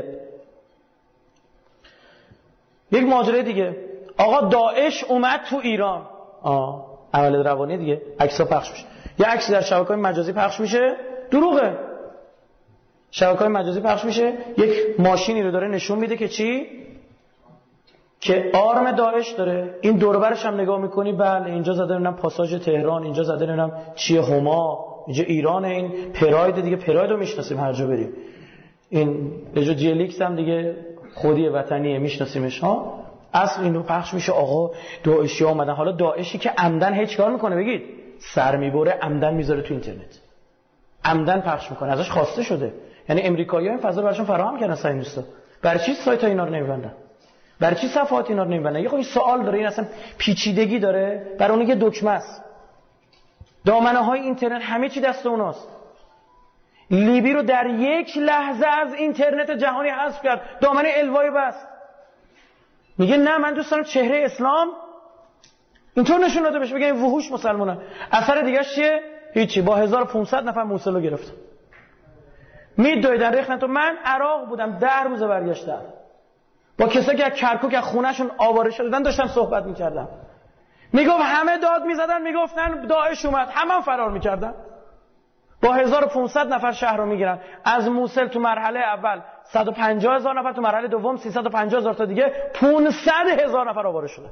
یک ماجرای دیگه، آقا داعش اومد تو ایران. آه عمل روانی دیگه، عکس‌ها پخش میشه. یه عکسی در شبکه‌های مجازی پخش میشه، دروغه. شبکه‌های مجازی پخش میشه، یک ماشینی رو داره نشون میده که چی؟ که آرم داعش داره. این دور و برش هم نگاه میکنی، بله اینجا زده نمیدونم پاساژ تهران، اینجا زده نمیدونم چیه هما، اینجا ایران، این پراید دیگه، پراید رو میشناسیم هر جا بریم. این به جای جلیکس هم دیگه خودی وطنیه، میشناسیمش ها. اصل اینو پخش میشه آقا داعشی اومدن. حالا داعشی که عمدن هیچ کار میکنه بگید؟ سر میبره عمدن میذاره تو اینترنت، عمدن پخش میکنه، ازش خواسته شده. یعنی امریکایی‌ها این فضا رو براشون فراهم کردن. ساین دوستا برای چی سایت ها اینا رو نمیبندن؟ برای چی صفحات اینا رو نمیبندن؟ یه خب این سوال داره، این اصلا پیچیدگی داره، برای اون یه دکمه است. دامنه های اینترنت همه چی دست اوناست. لیبی رو در یک لحظه از اینترنت جهانی حذف کرد، دامنه الوای بس. میگه نه من دوست دارم چهره اسلام اینطور نشون داده بشه، بگه این وحوش مسلمانن. اثر دیگه چیه؟ هیچی. با هزار و پانصد نفر موصل رو گرفت. میدویدن ریختن تو. من عراق بودم ده روز برگشتم، با کسایی که از کرکوک از خونهشون آواره شدن داشتم صحبت میکردم. میگفت همه داد میزدن، میگفتن داعش اومد، همه هم فرار میکردن. با هزار و پانصد نفر شهر رو میگیرن. از موصل تو مرحله اول صد و پنجاه هزار نفر، تو مرحله دوم سیصد و پنجاه هزار تا دیگه پانصد هزار نفر آواره شدن.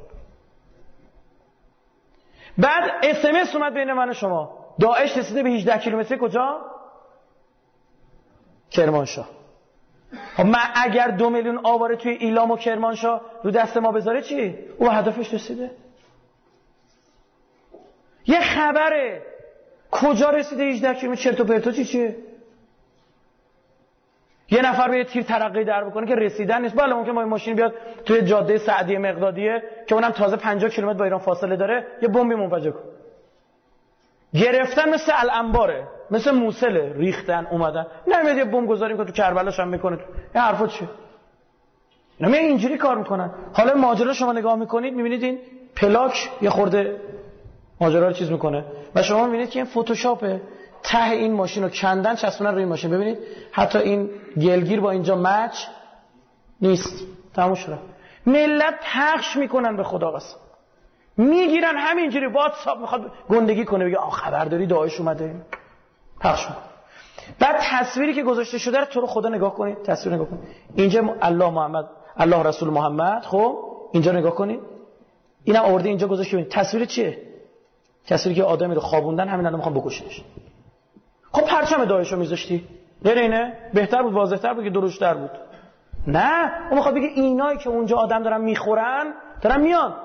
بعد اس ام اس اومد بین من و شما، داعش رسیده به هجده کیلومتری کجا؟ کرمانشاه. خب من اگر دو میلیون آواره توی ایلام و کرمانشاه رو دست ما بذاره چی؟ او هدفش رسیده. یه خبره کجا رسیده هجده کیلومتر چرت و پرتا چی چیه؟ یه نفر به یه تیر ترقی در بکنه که رسیدن نیست. بله ممکن ما ماشین بیاد توی جاده سعدی مقدادیه که اونم تازه پنجاه کیلومتر با ایران فاصله داره، یه بمبی منفجر کنه. گرفتن مثل الانباره، مثل موصل، ریختن اومدن. نمیاد یه بمب گذاری میکنه تو کربلاش هم میکنه. این حرفا چیه؟ اینا میان اینجوری کار میکنن. حالا ماجرا شما نگاه میکنید میبینید این پلاک یه خورده ماجرا رو چیز میکنه و شما میبینید که این فتوشاپه. ته این ماشین رو کندن چسبونن روی ماشین. ببینید حتی این گلگیر با اینجا مچ نیست. تموم شد. ملت پخش میکنن به خدا قسم. میگیرن همینجوری واتساپ میخواد گندگی کنه، بگه آ خبرداری داعش اومده، پخش میکنه. بعد تصویری که گذاشته شده رو تو رو خدا نگاه کنید، تصویر نگاه کنید. اینجا الله محمد، الله رسول محمد، خب اینجا نگاه کنید. اینم آورده اینجا گذاشته. ببینید تصویر چیه؟ تصویری که آدمی رو خوابوندن، همین الان میخوان بکشنش. خب پرچم داعش رو میذاشتی؟ غیر اینه بهتر بود، واضح‌تر بود که درشت‌تر بود. نه، اون میخواد بگه اینایی که اونجا آدم دارن میخورن دارن میان.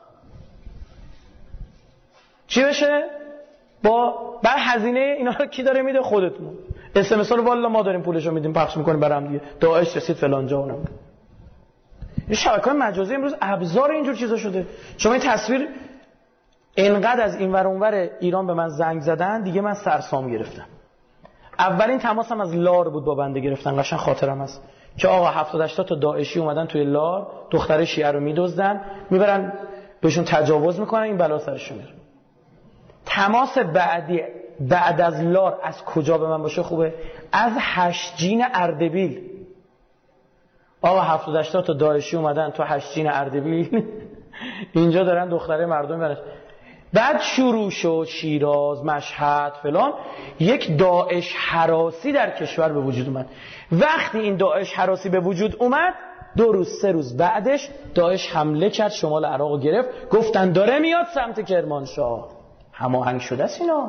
چی بشه؟ با بعد هزینه اینا رو کی داره میده؟ خودتون. اس ام اس رو والله ما داریم پولشو میدیم، پخش میکنیم برام دیگه. داعش رسید فلان جا اونم. این شبکه‌های مجازی امروز ابزار اینجور چیزا شده. شما این تصویر اینقدر از این ور اون ور ایران به من زنگ زدن دیگه من سرسام گرفتم. اولین تماسم از لار بود با بنده گرفتن، قشنگ خاطرم هست که آقا هفتاد هشتاد تا داعشی اومدن توی لار، دختر شیعه رو میدزدن، میبرن بهشون تجاوز میکنن، این بلا سرشون میاره. تماس بعدی بعد از لار از کجا به من باشه خوبه؟ از هشتجین اردبیل. آقا هفتاد هشتاد تا داعشی اومدن تو هشتجین اردبیل اینجا دارن دختره مردم میبرن. بعد شروع شد شیراز، مشهد، فلان. یک داعش هراسی در کشور به وجود اومد. وقتی این داعش هراسی به وجود اومد، دو روز سه روز بعدش داعش حمله کرد، شمال عراق رو گرفت. گفتن داره میاد سمت کرمانشاه. هماهنگ شده است اینا.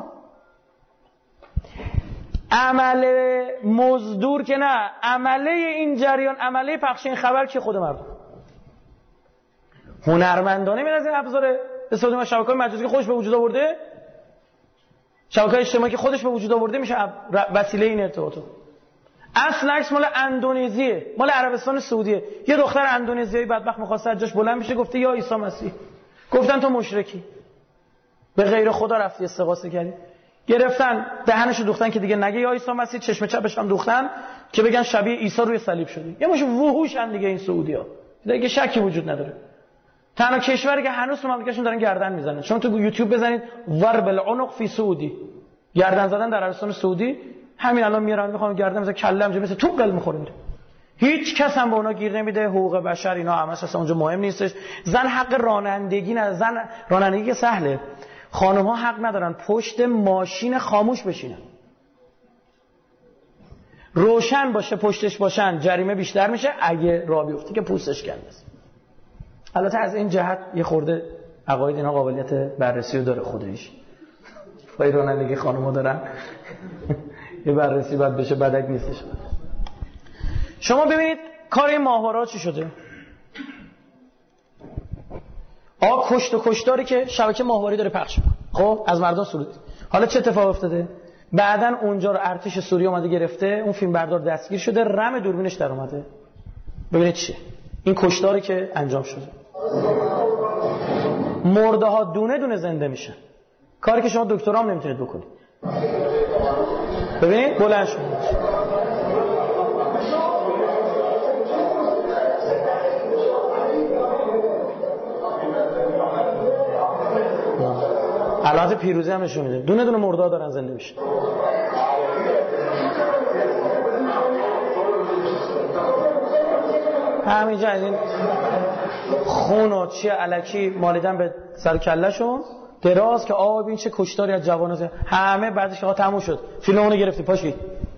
عمله مزدور که نه، عمله این جریان، عمله پخش این خبر که خود مردم هنرمندانه میاد از این ابزار استفاده ما. شبکه‌های مجازی که خودش به وجود آورده، شبکه‌های اجتماعی که خودش به وجود آورده، میشه وسیله این ارتباط. اصل عکس مال اندونزیه، مال عربستان سعودیه. یه دختر اندونزیایی بدبخت می‌خواسته از جاش بلند بشه، گفته یا عیسی مسیح. گفتن تو مشرکی، به غیر خدا رفتی استغاثه کردی. گرفتن دهنشو دوختن که دیگه نگه یا عیسی مسیح، چشم چپش هم دوختن که بگن شبیه عیسی روی صلیب شدی. یه مش وحوشن دیگه این سعودی‌ها. دیگه شکی وجود نداره. تنها کشوری که هنوز تو مملکتشون دارن گردن میزنن. شما تو یوتیوب بزنید ضرب العنق فی سعودی، گردن زدن در عربستان سعودی، همین الان میارن میخوام گردن بزنن، کله همینجوری مثل توپ قل میخوره میره. هیچ کس هم به اونا گیر نمیده. حقوق بشر اینا همش اصلا اونجا مهم نیستش. زن حق رانندگی نه، زن رانندگی که سهله. خانم‌ها حق ندارن پشت ماشین خاموش بشینن. روشن باشه پشتش باشن، جریمه بیشتر میشه. اگه راه بیفته که پوستش کنده. البته از این جهت یه خورده عقاید اینا قابلیت بررسی رو داره خودش. فای رانندگی خانم‌ها دارن. یه بررسی باید بشه، بدک نیستش. شما ببینید کار این ماهواره چی شده. آ کشت و کشتاری که شبکه ماهواره داره پخش می‌کنه. خب از مردم سرود. حالا چه اتفاق افتاده؟ بعدن اونجا رو ارتش سوریه اومده گرفته، اون فیلم بردار دستگیر شده، رم دوربینش در اومده. ببینید چیه این کشتاری که انجام شده. مرده ها دونه دونه زنده میشن، کاری که شما دکترا هم نمیتونید بکنید. ببینید بلند شد. علامت پیروزی هم نشون میده، دونه دونه مرده ها دارن زنده میشن. همینجا این خون و چیه الکی مالیدن به سر کلهشون دراز که آقا ببین چه کشتاری از جوانات. همه بعدش آقا تموم شد، فیلمونو گرفتی پاشید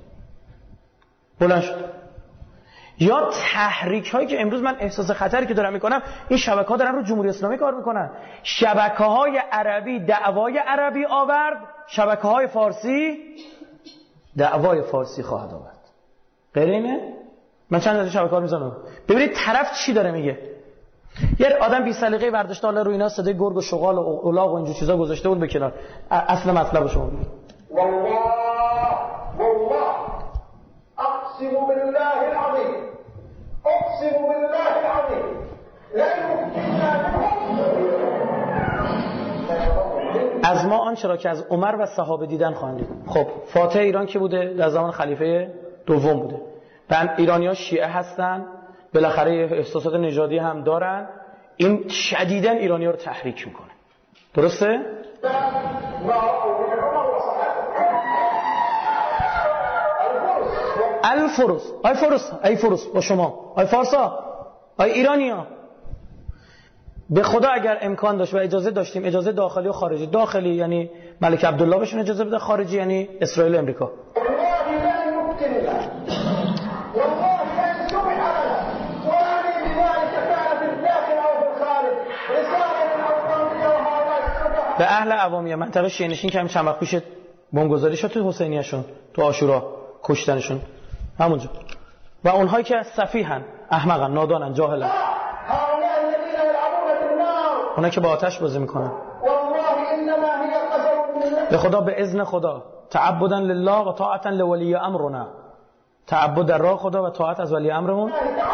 بلند شد. یا تحریک هایی که امروز من احساس خطری که دارم میکنم، این شبکه ها دارن رو جمهوری اسلامی کار میکنن. شبکه های عربی دعوای عربی آورد، شبکه های فارسی دعوای فارسی خواهد آورد. غیر اینه؟ من چند تا شبکه ها میزنم ببینید طرف چی داره میگه. یه آدم بی سلیقه برداشته حالا رو اینا صدای گرگ و شغال و الاغ و اینجور چیزا گذاشته بود به کنار. اصل مطلب شما بگید. والله والله اقسم بالله العظیم اقسم بالله العظیم لا يمكننا از ما آنچه را که از عمر و صحابه دیدن خواندیم. خب فاتح ایران که بوده؟ در زمان خلیفه دوم بوده. بعد ایرانی‌ها شیعه هستن، بالاخره احساسات نژادی هم دارن. این شدیداً ایرانی‌ها رو تحریک میکنه. درسته؟ الفروس آی فروس ای فروس با شما آی فارسا آی ایرانی‌ها، به خدا اگر امکان داشت و اجازه داشتیم، اجازه داخلی و خارجی، داخلی یعنی ملک عبدالله بهشون اجازه بده، خارجی یعنی اسرائیل و امریکا. به اهل عوامی منطقه شیعه نشین که همین چند وقت پیش بمبگذاری شد تو حسینیه‌شون، تو عاشورا کشتنشون همونجا، و اونهایی که سفیهن، احمقن، نادانن، جاهلن، اونایی که با آتش بازی میکنن. به خدا به اذن خدا، تعبداً لله و طاعتاً لولی امرنا، تعبد در راه خدا و طاعت از ولی امرمون.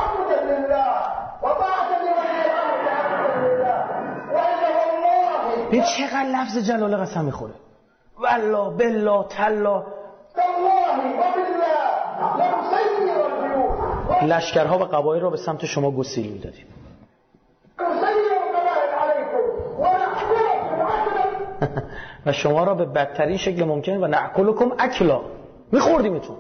این چقدر لفظ جلاله قسم میخوره. والله بالله تالله لشکرها و قبایل را به سمت شما گسیل میدادیم. و شما را به بدترین شکل ممکن و نأکلکم اکلا میخوردیمتون.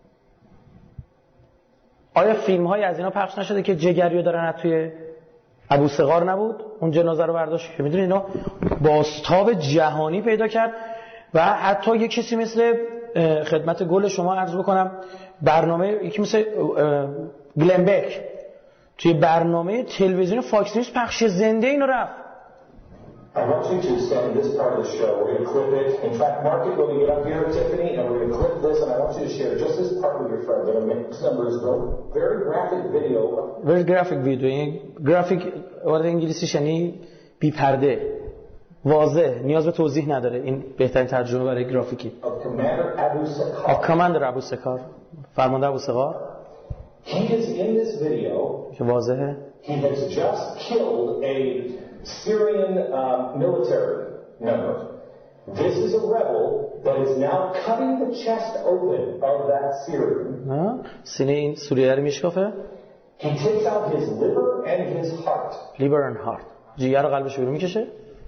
آیا فیلم های از اینا پخش نشده که جگریو دارن توی ابو صغار نبود؟ اون جنازه رو برداشت که میدونی اینا بازتاب جهانی پیدا کرد. و حتی یک کسی مثل خدمت گل شما عرض بکنم، برنامه یکی مثل گلنبک توی برنامه تلویزیون فاکس نیوز پخش زنده اینو رفت. I want you to stand this part of the show. We're going to clip it. In fact, mark it when we get up here, Tiffany, and we're going to clip this, and I want you to share just this part with your friends. I'm going to make this number as well. Very graphic video. Very graphic video. این گرافیک وارد انگلیسیش یعنی بی پرده، واضح، نیاز به توضیح نداره. این بهترین ترجمه برای گرافیکی. Of Commander Abu Sakar. Of Commander Abu Sakar. فرمانده ابو سقار. He is in this video. که واضحه. He has just killed a Syrian um, military member. This is a rebel that is now cutting the chest open of that Syrian. سینه این سوریه رو میشکافه. He takes out his liver and his heart. Liver and heart. جگر قلبش رو میکشه.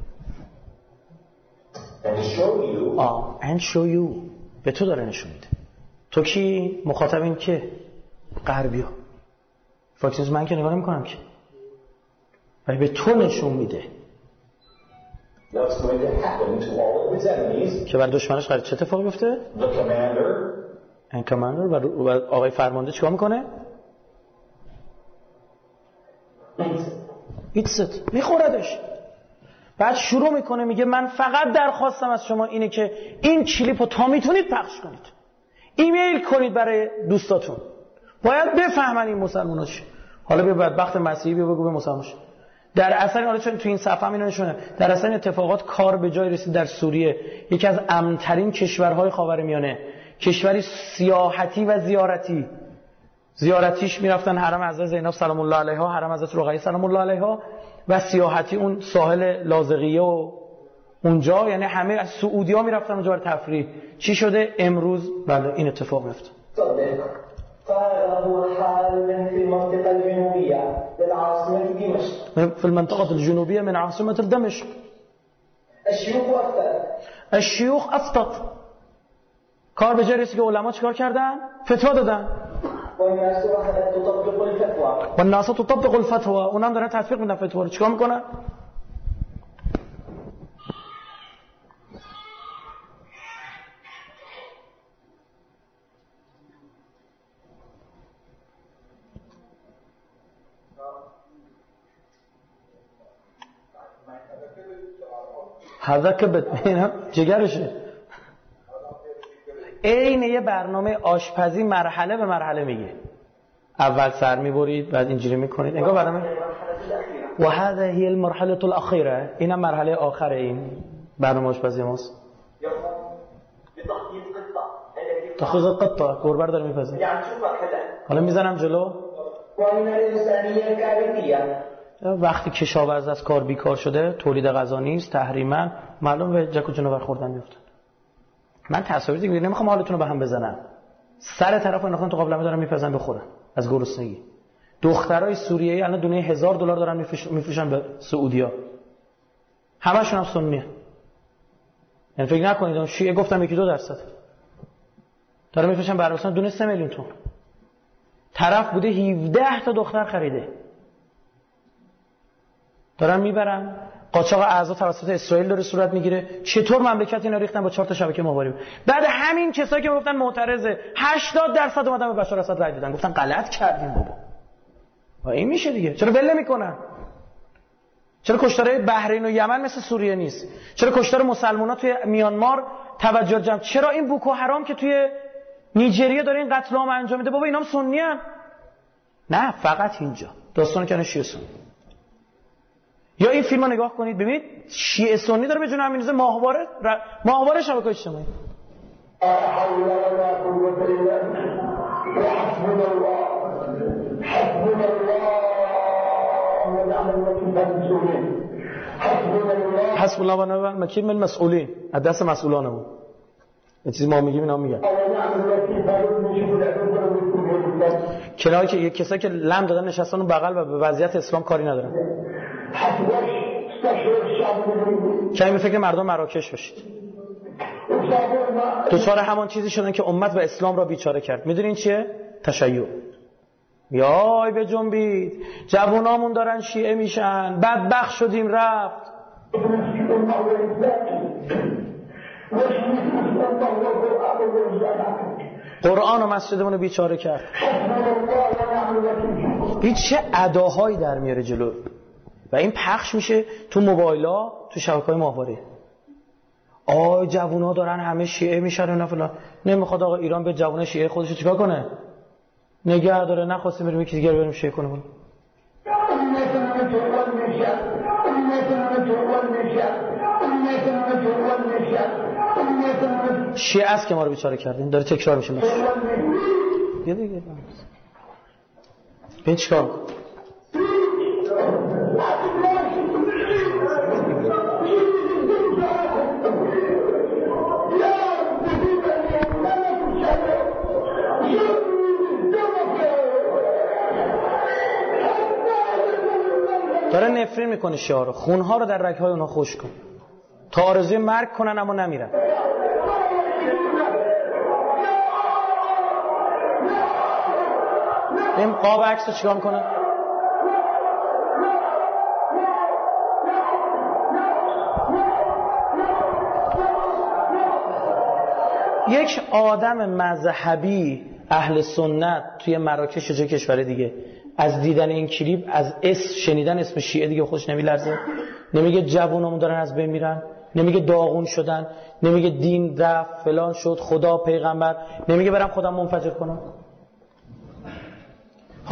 And show you. آه. And show you. به تو داره نشون میده. تو کی مخاطبین که غربی‌ها. فاکس نیوز من که نگاه نمی‌کنم که. ولی به تو نشون میده که بر دشمنش قراره چه اتفاقی بیفته. این کماندر و آقای فرمانده چیکار میکنه؟ ایتست میخوردش. بعد شروع میکنه میگه من فقط درخواستم از شما اینه که این کلیپو تا میتونید پخش کنید، ایمیل کنید برای دوستاتون، باید بفهمن این مسلمانا چی. حالا به بدبخت مسیحی بگو به مسلمانش. در اصل حالا چون تو این صفحه هم اینو نشونه، در اصل این اتفاقات کار به جای رسید در سوریه، یکی از امن‌ترین کشورهای خاورمیانه، کشوری سیاحتی و زیارتی. زیارتیش میرفتن حرم حضرت زینب سلام الله علیها، حرم حضرت رقیه سلام الله علیها، و سیاحتی اون ساحل لاذقیه و اونجا، یعنی همه از سعودی‌ها میرفتن اونجا برای تفریح. چی شده امروز؟ بله این اتفاق میفته. فهو حال في المنطقة الجنوبية للعاصمة دمشق. في المنطقة الجنوبية من عاصمة دمشق. الشيوخ أفتت. الشيوخ أفتت. کار به جای رسید که علما چیکار کردن؟ فتوا دادن. والناس أخذت تطبق الفتوى. والناس تطبق الفتوى. اونها دارن تطبیق میدن فتوا رو. چیکار میکنن؟ هذا کبد، اینا جگرشه. این یه برنامه آشپزی مرحله به مرحله میگه. اول سر میبرید، بعد اینجوری میکنید. انگار برنامه و هذا هي المرحله الاخيره. اینا مرحله آخره این برنامه آشپزی ماست. تخیز قطه گربه داره میپزه. حالا میزنم جلو. وقتی کشاورز از کار بیکار شده، تولید غذا نیست، تحریما، معلوم به جک و جنور خوردن میافتن. من تصاویر دیگه نمیخوام حالتون رو به هم بزنم. سر طرف اینا تو قابلمه دارن میپزن بخورن از گرسنگی. دخترای سوریه‌ای الان دونه هزار دلار دارن میفروشن به سعودیا. همشون هم سنیه. یعنی فکر نکنید شیعه گفتم یکی دو درصد. دارن میفروشن برای مثلا دونه سه میلیون تومان. طرف بوده هفده تا دختر خریده. دارن میبرن. قاچاق اعضا توسط اسرائیل داره صورت میگیره. چطور مملکت اینا ریختن با چهار تا شبکه ماهواره. بعد همین کسایی که گفتن معترضه هشتاد درصد اومدن به بشار اسد رای دادن، گفتن غلط کردیم بابا. و این میشه دیگه. چرا بل نمیکنن؟ چرا کشتارهای بحرین و یمن مثل سوریه نیست؟ چرا کشتار مسلمان‌ها توی میانمار توجه جمع؟ چرا این بوکو حرام که توی نیجریه داره این قتل عام انجام میده؟ بابا اینا هم سنی ان. نه فقط اینجا داستان کنه شیعه سنی. یا این فیلمو نگاه کنید ببینید شیعه سنی داره به جون هم میریزه ماهواره ر... ماهواره شبکه‌های اجتماعی. حسب الله و نعم الوکیل من مسئولین، از دست مسئولانمون. یه چیزی ما میگیم اینا میگن. کنایی که یک کسایی که لم دادن نشستن اون بغل و به وضعیت اسلام کاری ندارن. کمی به فکر مردم مراکش باشید. دوچار همان چیزی شدن که امت و اسلام را بیچاره کرد. میدونین چیه؟ تشیع. یای به جنبید، جوانامون دارن شیعه میشن، بدبخت شدیم رفت. قرآن و مسجدمون رو بیچاره کرد. این چه اداهایی در میاره جلو و این پخش میشه تو موبایلا، تو شبکه‌های ماهواره. آی جوونا دارن همه شیعه میشن و فلان. نمیخواد آقا ایران به جوونا شیعه خودش رو چیکار کنه؟ نگه داره. نخواستیم بریم یکی دیگه بریم شیعه کنه. بله. شیعه است که ما رو بیچاره کردین. داره تکرار میشه مثلا. یه دیگه ببین چیکار داره نفرین میکنه شیعه رو. خونها رو در رگهای اونا خوش کن تا آرزوی مرگ کنن اما نمیرن. این قاب عکس رو چیکار میکنه؟ یک آدم مذهبی اهل سنت توی مراکش و جای کشور دیگه از دیدن این کلیپ، از اس شنیدن اسم شیعه دیگه خودش نمیلرزه؟ نمیگه جوونامون دارن از بین میرن؟ نمیگه داغون شدن؟ نمیگه دین رفت فلان شد، خدا پیغمبر؟ نمیگه برم خودم منفجر کنم؟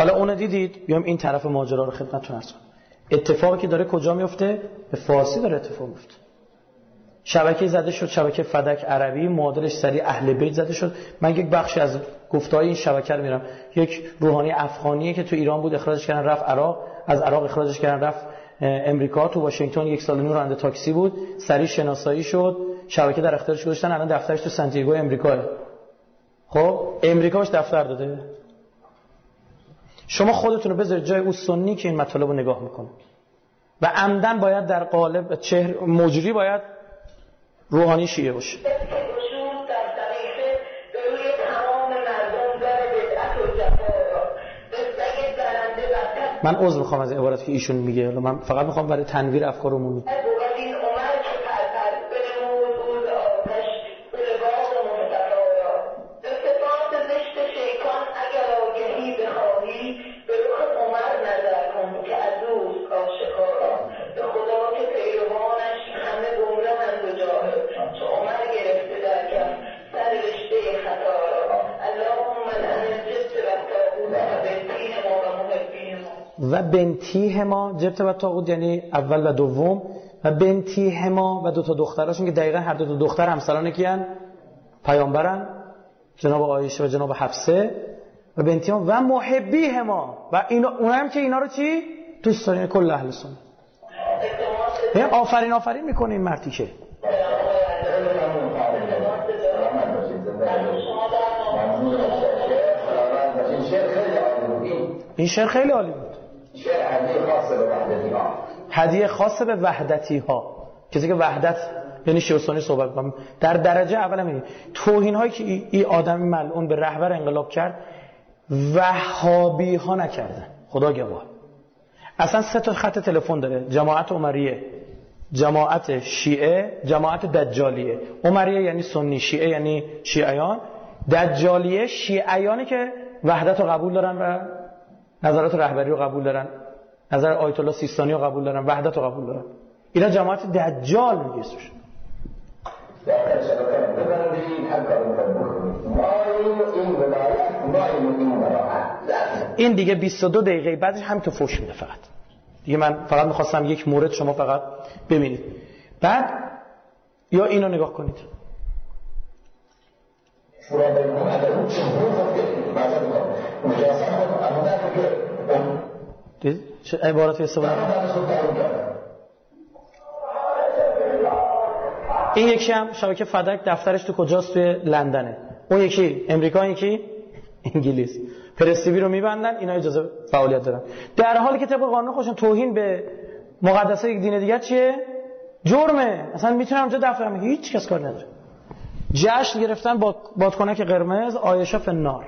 حالا اونو دیدید، بیام این طرف ماجرا رو خدمتتون عرض کنم. اتفاقی که داره کجا میفته؟ به فارسی داره اتفاق میفته. شبکه زده شد، شبکه فدک عربی، معادلش سری اهل بیت زده شد. من یک بخشی از گفته‌های این شبکه رو میرم. یک روحانی افغانیه که تو ایران بود، اخراجش کردن رفت عراق، از عراق اخراجش کردن رفت امریکا، تو واشنگتن یک سال و نیم راننده تاکسی بود، سری شناسایی شد، شبکه در اختیارش گذاشتن، الان دفترش تو سانتیاگو امریکاه. خب امریکا بهش دفتر داده. شما خودتون رو بذارید جای اون سنی که این مطالب رو نگاه میکنه و عمدن باید در قالب چهر مجری باید روحانی شیعه باشه. من عذر میخوام از عبارتی که ایشون میگه، من فقط میخوام برای تنویر افکار عمومی. و بنتیه ما جبت و تاغوت یعنی اول و دوم، و بنتیه ما و دو تا دختراشون که دقیقا هر دو تا دختر همسران کیان؟ پیامبرن، جناب عایشه و جناب حفصه. و بنتیه ما و محبیه ما و اینا، اونها هم که اینا رو چی؟ دوست دارین. کل اهل سنت به آفرین آفرین میکنه این مردی که این شعر خیلی عالی بود. هدیه خاصه به وحدتی ها، کسی که وحدت یعنی شیعه سنی صحبت کنم. در درجه اول همین توهین هایی که این آدم ملعون به رهبر انقلاب کرد، وهابی ها نکردن. خدا گواه. اصلا سه تا خط تلفن داره: جماعت عمریه، جماعت شیعه، جماعت دجالیه. عمریه یعنی سنی، شیعه یعنی شیعیان، دجالیه شیعیانی که وحدت رو قبول دارن و نظرات رهبری رو قبول دارن، نظر آیت الله سیستانی رو قبول دارن، وحدت رو قبول دارن. اینا جماعت دجال میگه اسمش. این دیگه بیست و دو دقیقه بعدش همین تو فوش میده. فقط دیگه من فقط میخواستم یک مورد شما فقط ببینید. بعد یا اینو نگاه کنید. چه عبارتی استفاده این یکی هم شبکه فدک دفترش تو کجاست؟ توی لندنه. اون یکی امریکا، یکی انگلیس. پرستیوی رو میبندن، اینا اجازه فعالیت دارن، در حالی که طبق قانون خودشون توهین به مقدسات یک دین دیگه چیه؟ جرمه. اصلا میتونم اونجا دفترم، هیچ کس کار نداره. جشن گرفتن با بادکنک قرمز، عایشه فنار.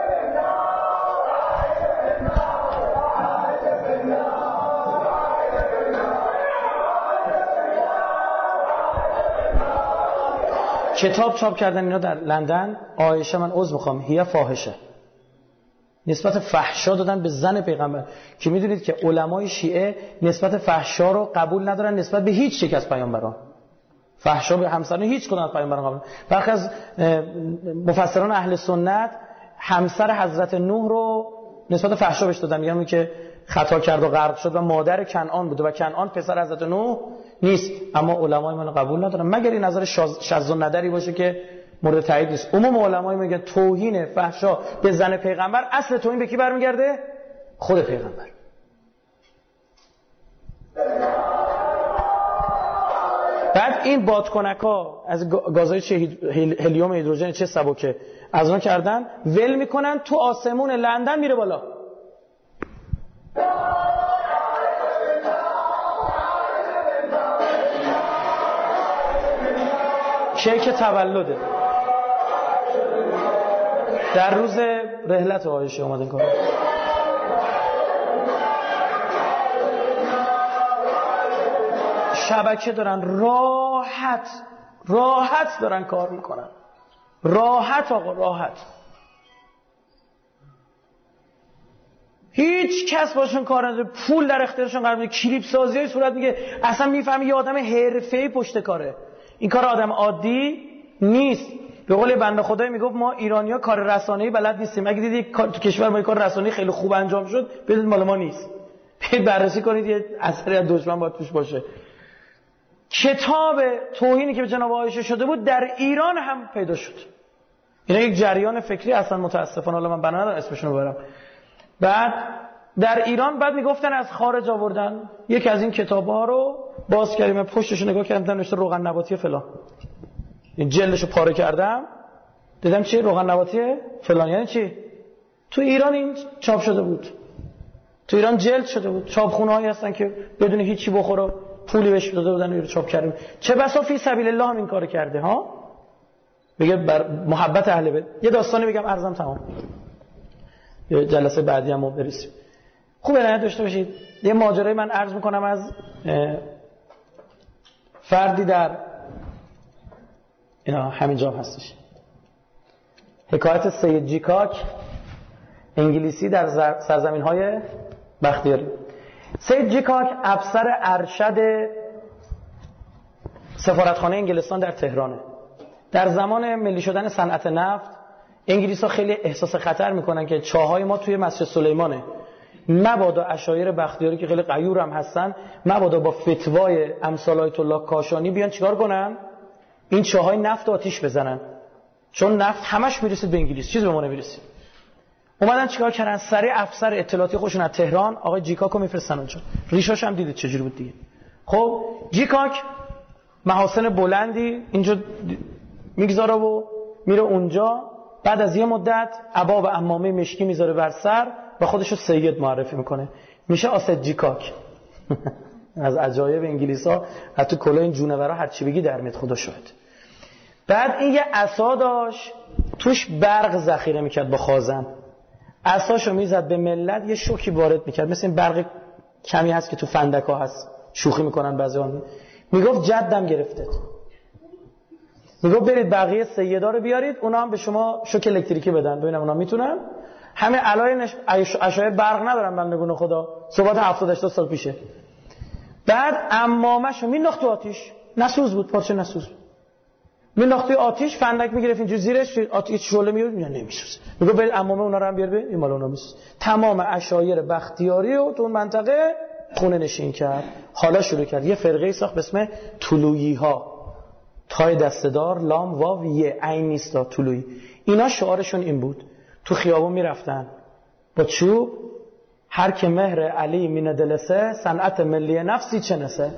کتاب چاپ کردن اینا در لندن. عایشه، من عذر میخوام، هی فاحشه، نسبت فحشا دادن به زن پیغمبر، که میدونید که علمای شیعه نسبت فحشا رو قبول ندارن نسبت به هیچ یک از پیامبران. فحشا به همسران هیچ کدوم از پیامبران قبول. برخی از مفسران اهل سنت همسر حضرت نوح رو نسبت فحشا بهش دادن، میگن که خطا کرد و غرق شد و مادر کنعان بوده و کنعان پسر حضرت نوح نیست. اما علمای من قبول ندارن مگر این نظر شاذ النظری باشه که مورد تایید نیست. عموم علمای میگن توهین فحشا به زن پیغمبر، اصل توهین به کی برمیگرده؟ خود پیغمبر. بعد این بادکنکا از گازهای چه هلیوم هیدروژن چه سبکه از اون کردن، ول میکنن تو آسمون لندن میره بالا. کیک تولده در روز رحلت عایشه اومد این کار. شبکه دارن راحت راحت دارن کار میکنن، راحت آقا راحت، هیچ کس باشون کار نداره، پول در اختیارشون قرار میده، کلیپ سازی های صورت میگه، اصلا میفهمی یه آدم حرفه‌ای پشت کاره. این کار آدم عادی نیست. به قول بنده خدایی میگفت ما ایرانی‌ها کار رسانه‌ای بلد نیستیم. اگه دیدید کار تو کشور ما کار رسانه‌ای خیلی خوب انجام شد، بدید مال ما نیست. برید بررسی کنید یه اثری از دشمن باید توش باشه. کتاب توهینی که به جناب عایشه شده بود در ایران هم پیدا شد. اینا یک جریان فکری اصلا متاسفانه، حالا من بنا ندارم اسمشون رو ببرم. بعد در ایران بعد میگفتن از خارج آوردن. یکی از این کتاب‌ها رو باز کردم، پشتش رو نگاه کردم، نوشته روغن نباتی فلان. این جلدشو پاره کردم، دیدم چی روغن نباتی فلان. یعنی چی؟ تو ایران این چاپ شده بود، تو ایران جلد شده بود. چاپخونه‌هایی هستن که بدون هیچی بخوره پولی بهش داده بودن و چاپ کردن. چه بسا فی سبیل الله هم این کارو کرده ها. میگه بر محبت اهل بیت. یه داستانی بگم عرضم تمام. یه جلسه بعدی هم برسیم. خوبه نه داشته باشید. یه ماجرای من عرض میکنم از فردی در اینا همینجا هستش. حکایت سید جیکاک، انگلیسی در سرزمین‌های بختیاری. سید جیکاک افسر ارشد سفارتخانه انگلستان در تهرانه. در زمان ملی شدن صنعت نفت انگلیس‌ها خیلی احساس خطر میکنن که چاهای ما توی مسجد سلیمانه، مبادا عشایر بختیاری که خیلی غیور هم هستن، مبادا با فتوای امثال آیت الله کاشانی بیان چیکار کنن؟ این چاهای نفت آتیش بزنن، چون نفت همش میرسید به انگلیس، چیز به ما نمیرسید. اومدن چیکار کردن؟ سریع افسر اطلاعاتی خودشون از تهران آقای جیکاکو میفرستن اونجا. ریشاش هم دیدید چجوری بود دیگه. خب جیکاک محاسن بلندی اینجا میگذاره و میره اونجا. بعد از یه مدت عبا و عمامه مشکی میذاره بر سر و خودشو سید معرفی میکنه، میشه آسد جیکاک. از عجایب انگلیسا حتی کلاه این جونورا هر چی بگی در میاد خدا شاهد. بعد این یه عصا داشت توش برق ذخیره میکرد با خازن، عصاشو میزد به ملت یه شوکی وارد میکرد، مثل این برق کمی هست که تو فندکا هست شوخی میکنن بعضیان. میگفت جدم گرفته، میگفت برید بقیه سیدا رو بیارید اونا هم به شما شوک الکتریکی بدن ببینم اونا میتونن. همه علای اشعه برق ندارن بندگون خدا، صحبت هفتاد هشتاد سال پیشه. بعد عمامه‌شو مینداخت تو آتیش، نسوز بود، پارچه نسوز بود، مینداخت تو آتیش، فندک میگرفت اینجوری زیرش، آتیش شعله میاد میاد نمیسوزه. میگه برید عمامه اونا رو هم بیار، به این مال اونا میسوزه. تمام عشایر بختیاری رو تو اون منطقه خونه نشین کرد. حالا شروع کرد یه فرقه ساخت به اسم طلویی ها، تای دسته‌دار، لام واو یه عین نیستا، طلویی. اینا شعارشون این بود، تو خیابون میرفتن با چوب، هر که مهر علی مینه دلسه صنعت ملی نفسی چنسه.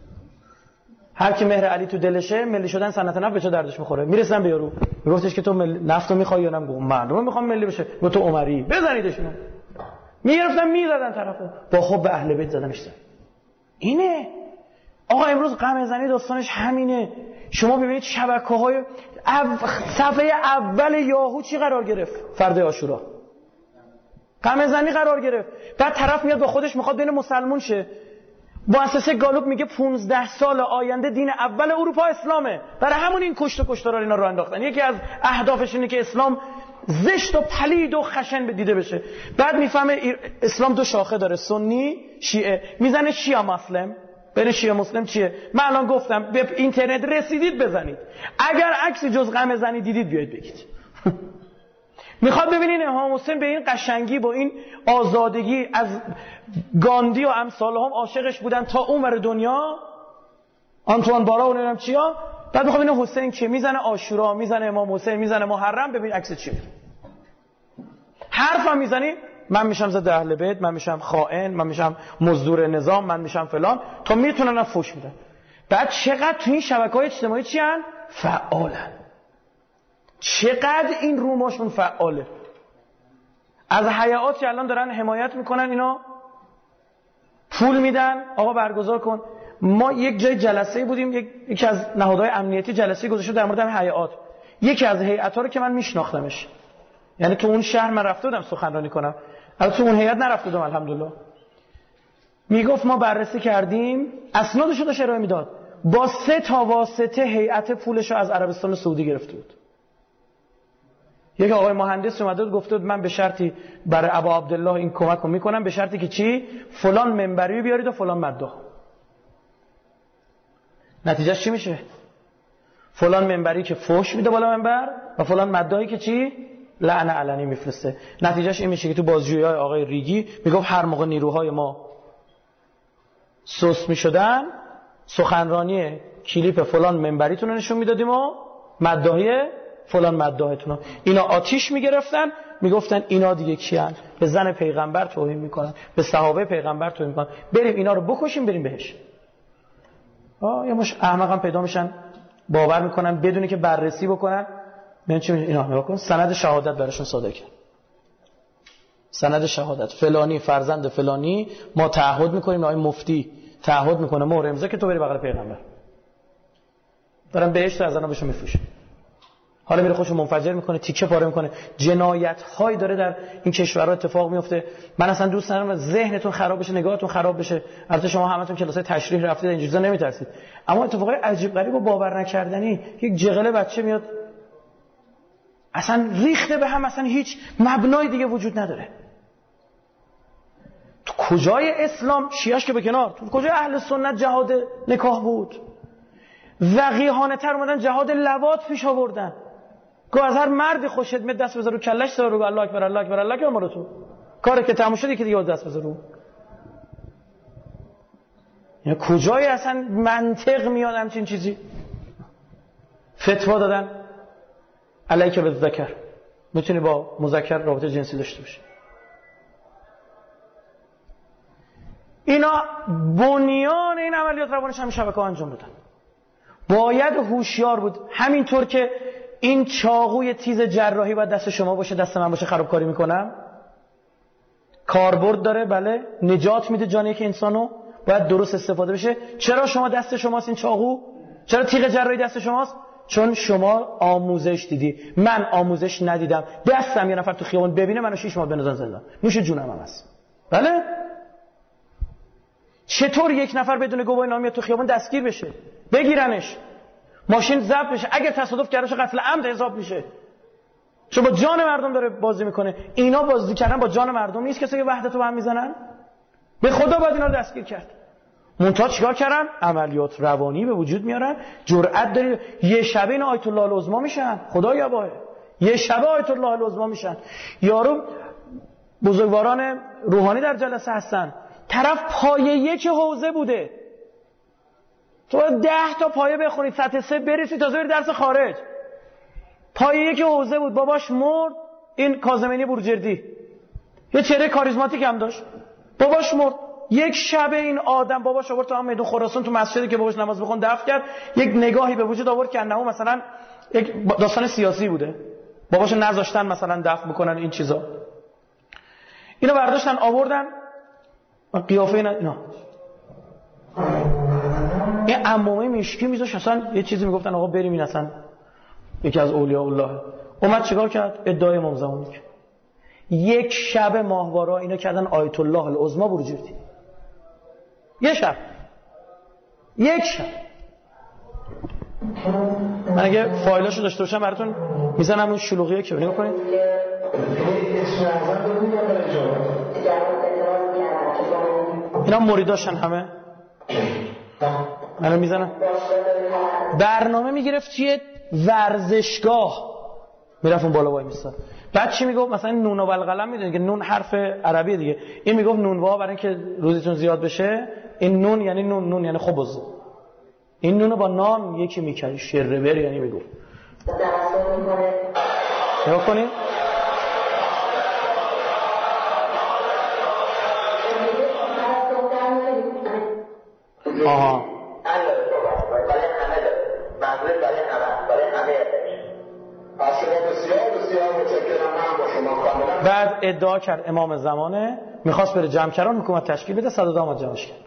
هر کی مهر علی تو دلشه ملی شدن صنعت نفت به چه دردش میخوره. میرسن به یارو میگفتش که تو مل... نفتو میخوای یا نه؟ میگم من میخوام ملی بشه. گفت تو عمری بزنیدشون. میگرفتن میزدن طرفو، با خب به اهل بیت زدنش. اینه آقا امروز غم زنی داستانش همینه. شما ببینید شبکه‌های او... صفحه اول یاهو چی قرار گرفت؟ فردا عاشورا غم زنی قرار گرفت. بعد طرف میاد با خودش میخواد بین مسلمون شه. مؤسسه گالوب میگه پانزده سال آینده دین اول اروپا اسلامه. برای همون این کشت و کشتار اینا رو انداختن. یکی از اهدافش اینه که اسلام زشت و پلید و خشن دیده بشه. بعد میفهمه اسلام دو شاخه داره، سنی شیعه، میزنه شیعه مسلم. بین شیعه مسلم چیه؟ من الان گفتم به اینترنت رسیدید بزنید، اگر عکسی جز غم زنی دیدید بیاید بگید. میخواد ببینین امام حسین به این قشنگی با این آزادگی از گاندی و امثال هم عاشقش بودن تا اون ور دنیا، آنتوان بارا و نمیدونم چیا. بعد میخواد ببینه حسین که میزنه عاشورا، میزنه امام حسین، میزنه محرم، ببین عکس چیه. حرفم میزنی من میشم ضد اهل بیت، من میشم خائن، من میشم مزدور نظام، من میشم فلان، تا میتونن فوش میدن. بعد چقدر تو این شبکه‌های اجتماعی چی ان؟ فعالن. چقدر این روماشون فعاله. از هیئات که الان دارن حمایت میکنن اینا پول میدن آقا برگزار کن. ما یک جای جلسه بودیم، یک یکی از نهادهای امنیتی جلسه گذاشته در مورد هیئات. یکی از هیئت‌ها رو که من میشناختمش، یعنی تو اون شهر من رفته بودم سخنرانی کنم، البته تو اون هیئت نرفته بودم الحمدلله. میگفت ما بررسی کردیم، اسنادش رو داشت ارائه میداد، با سه تا واسطه هیئت پولش رو از عربستان سعودی گرفته بود. یک آقای مهندس اومده بود گفته بود من به شرطی برای ابا عبدالله این کمک رو میکنم، به شرطی که چی؟ فلان منبری بیارید و فلان مداح. نتیجهش چی میشه؟ فلان منبری که فحش میده بالا منبر و فلان مدعی که چی لعن علنی میفرسته. نتیجهش این میشه که تو بازجویی‌های آقای ریگی میگفت هر موقع نیروهای ما سست میشدن سخنرانی کلیپ فلان منبریتون رو نشون میدادیم و مدعی فلان مدعیتون رو. اینا آتیش میگرفتن میگفتن اینا دیگه کیان؟ به زن پیغمبر توهین میکنن، به صحابه پیغمبر توهین میکنن، بریم اینا رو بکشیم بریم بهش. آه یا مش احمقا پیدا میشن باور میکنن بدونی که بررسی بکنن. من چی اینا نگاه کن سند شهادت براشون صادر کرد. سند شهادت فلانی فرزند فلانی ما تعهد میکنیم، آقای مفتی تعهد میکنه مهر امضا که تو بری بغل پیغمبر. دارن بهشت از انا بهشون میفروشه. حالا میره خودشو منفجر میکنه، تیکه پاره میکنه. جنایت هایی داره در این کشورها اتفاق میفته. من اصلا دوست ندارم ذهنتون خراب بشه، نگاهتون خراب بشه. البته شما همتون کلاسای تشریح رفتید این چیزا نمیترسید، اما اتفاقای عجیب غریب و باور نکردنی. یک جغل بچه میاد اصلا ریخته به هم، اصلا هیچ مبنای دیگه وجود نداره. تو کجای اسلام شیعه‌اش که به کنار، تو کجای اهل سنت جهاد نکاح بود؟ وقیحانه تر اومدن جهاد لواط پیش آوردن. گو از هر مردی خوش خدمت دست بذار رو کلش سر رو الله اکبر الله اکبر الله اکبر امر تو. کاری که تموم شد که دیگه دست بذار رو. یعنی کجای اصلا منطق میاد همچین چیزی؟ فتوا دادن علیک بالذکر، میتونی با مذکر رابطه جنسی داشته باشی. اینا بنیان این عملیات روانش همین شبکه‌ها انجام دادن. باید هوشیار بود. همینطور که این چاقوی تیز جراحی باید دست شما باشه دست من باشه خرابکاری میکنم، کاربرد داره بله، نجات میده جان یک انسانو، باید درست استفاده بشه. چرا شما دست شماست این چاقو؟ چرا تیغ جراحی دست شماست؟ چون شما آموزش دیدی، من آموزش ندیدم. دستم یه نفر تو خیابون ببینه منو شش ماه بندازن زندان، نوش جونم هم هست. بله؟ چطور یک نفر بدون گواه نامی تو خیابون دستگیر بشه، بگیرنش، ماشین ضبط بشه، اگه تصادف کردش قتل عمد حساب میشه، چون با جان مردم داره بازی میکنه. اینا بازی کردن با جان مردم نیست، کسی که وحدتو به هم میزنن. به خدا باید اینا رو دستگیر کرد. منتها چیکار کردن؟ عملیات روانی به وجود میارن. جرأت داری یه شبه این آیت الله العظما میشن، خدایا باه یه شبه آیت الله العظما میشن. یارو بزرگواران روحانی در جلسه هستن، طرف پایه یک حوزه بوده، تو ده تا پایه بخونید سطح سه برسی تازه بری درس خارج. پایه یک حوزه بود، باباش مرد، این کاظمینی بورجردی یه چهره کاریزماتیک هم داشت، باباش مرد. یک شب این آدم باباش آورد تو هم میدون خراسان تو مسجدی که باباش نماز بخون دفن کرد، یک نگاهی به وجود آورد که انه مثلا یک داستان سیاسی بوده، باباشو نذاشتن مثلا دفن بکنن این چیزا. اینو برداشتن آوردن قیافه اینا, اینا. این عمومه مشکی میذاش اصلا یه چیزی میگفتن آقا بریم این اصلا یکی از اولیاء الله. اومد چیکار کرد؟ ادعای امام زمانی کرد. یک شب ماهوارا اینا کردن آیت الله العظما بروجردی. یه شب یک شب من اگه فایلاشو داشته باشم براتون میزنم اون شلوغیه که نگاه کنید. اینا مریداشن همه، منو میزنم. برنامه میگرفت چیه؟ ورزشگاه میرفت اون بالا وای میستاد. بعد چی میگفت؟ مثلا نون و بالقلم میدونید که نون حرف عربیه دیگه، این میگفت نونوا برای اینکه روزیتون زیاد بشه، این نون یعنی نون، نون یعنی خبز، این نونو با نان یکی میکنی شره بر یعنی میگفت. نگاه کنید آها بعد ادعا کرد امام زمانه، میخواست بره جمعکران حکومت تشکیل بده، صد و دو آمد جمعش کرد.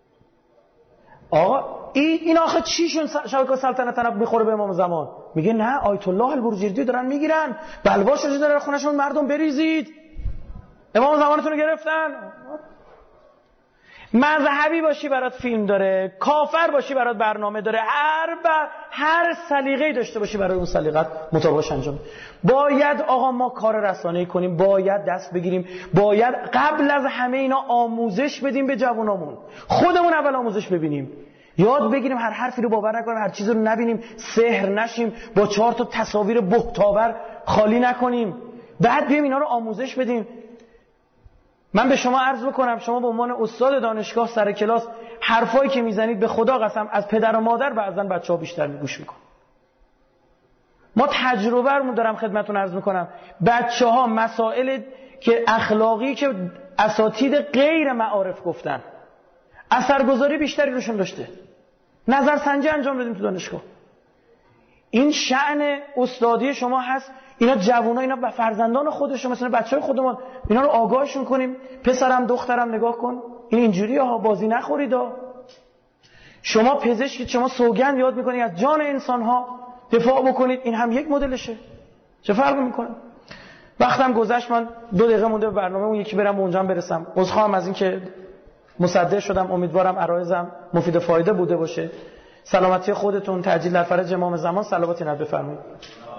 آقا این این آخه چیشون شبکه سلطنت طلب میخوره به امام زمان؟ میگه نه آیت الله البروجردی دارن میگیرن، بلواش رو داره خونشون، مردم بریزید، امام زمانتون رو گرفتن. مذهبی باشی برات فیلم داره، کافر باشی برات برنامه داره، هر بر... هر سلیقه‌ای داشته باشی برای اون سلیقت مطابقش انجام. باید آقا ما کار رسانه‌ای کنیم، باید دست بگیریم، باید قبل از همه اینا آموزش بدیم به جوانامون، خودمون اول آموزش ببینیم. یاد بگیریم هر حرفی رو باور نکنیم، هر چیزی رو نبینیم، سحر نشیم، با چهار تا تصاویر بهت‌آور خالی نکنیم. بعد بیایم اینا رو آموزش بدیم. من به شما عرض بکنم، شما به عنوان استاد دانشگاه سر کلاس حرفایی که میزنید به خدا قسم از پدر و مادر بعضن بچه‌ها بیشتر گوش میکنن. ما تجربه رو دارم خدمتتون عرض میکنم. بچه‌ها مسائل که اخلاقی که اساتید غیر معارف گفتن اثرگذاری بیشتری روشون داشته. نظرسنجی انجام بدیم تو دانشگاه. این شأن استادی شما هست. اینا جوونا، اینا فرزندان خودشون، مثلا بچهای خودمون، اینا رو آگاهشون کنیم. پسرم دخترم نگاه کن، این اینجوریه ها، بازی نخورید ها. شما پزشکی، شما سوگند یاد میکنید از جان انسان ها دفاع بکنید، این هم یک مدلشه. چه فرق میکنه؟ وقتم گذشت، من دو دقیقه مونده به برنامه، اون یکی برم اونجا برسم. عذرخواهم از این که مصدق شدم. امیدوارم عرایزم مفید و فایده بوده باشه. سلامتی خودتون، تعجیل در فرج امام زمان. صلواتی نبی بفرمایید.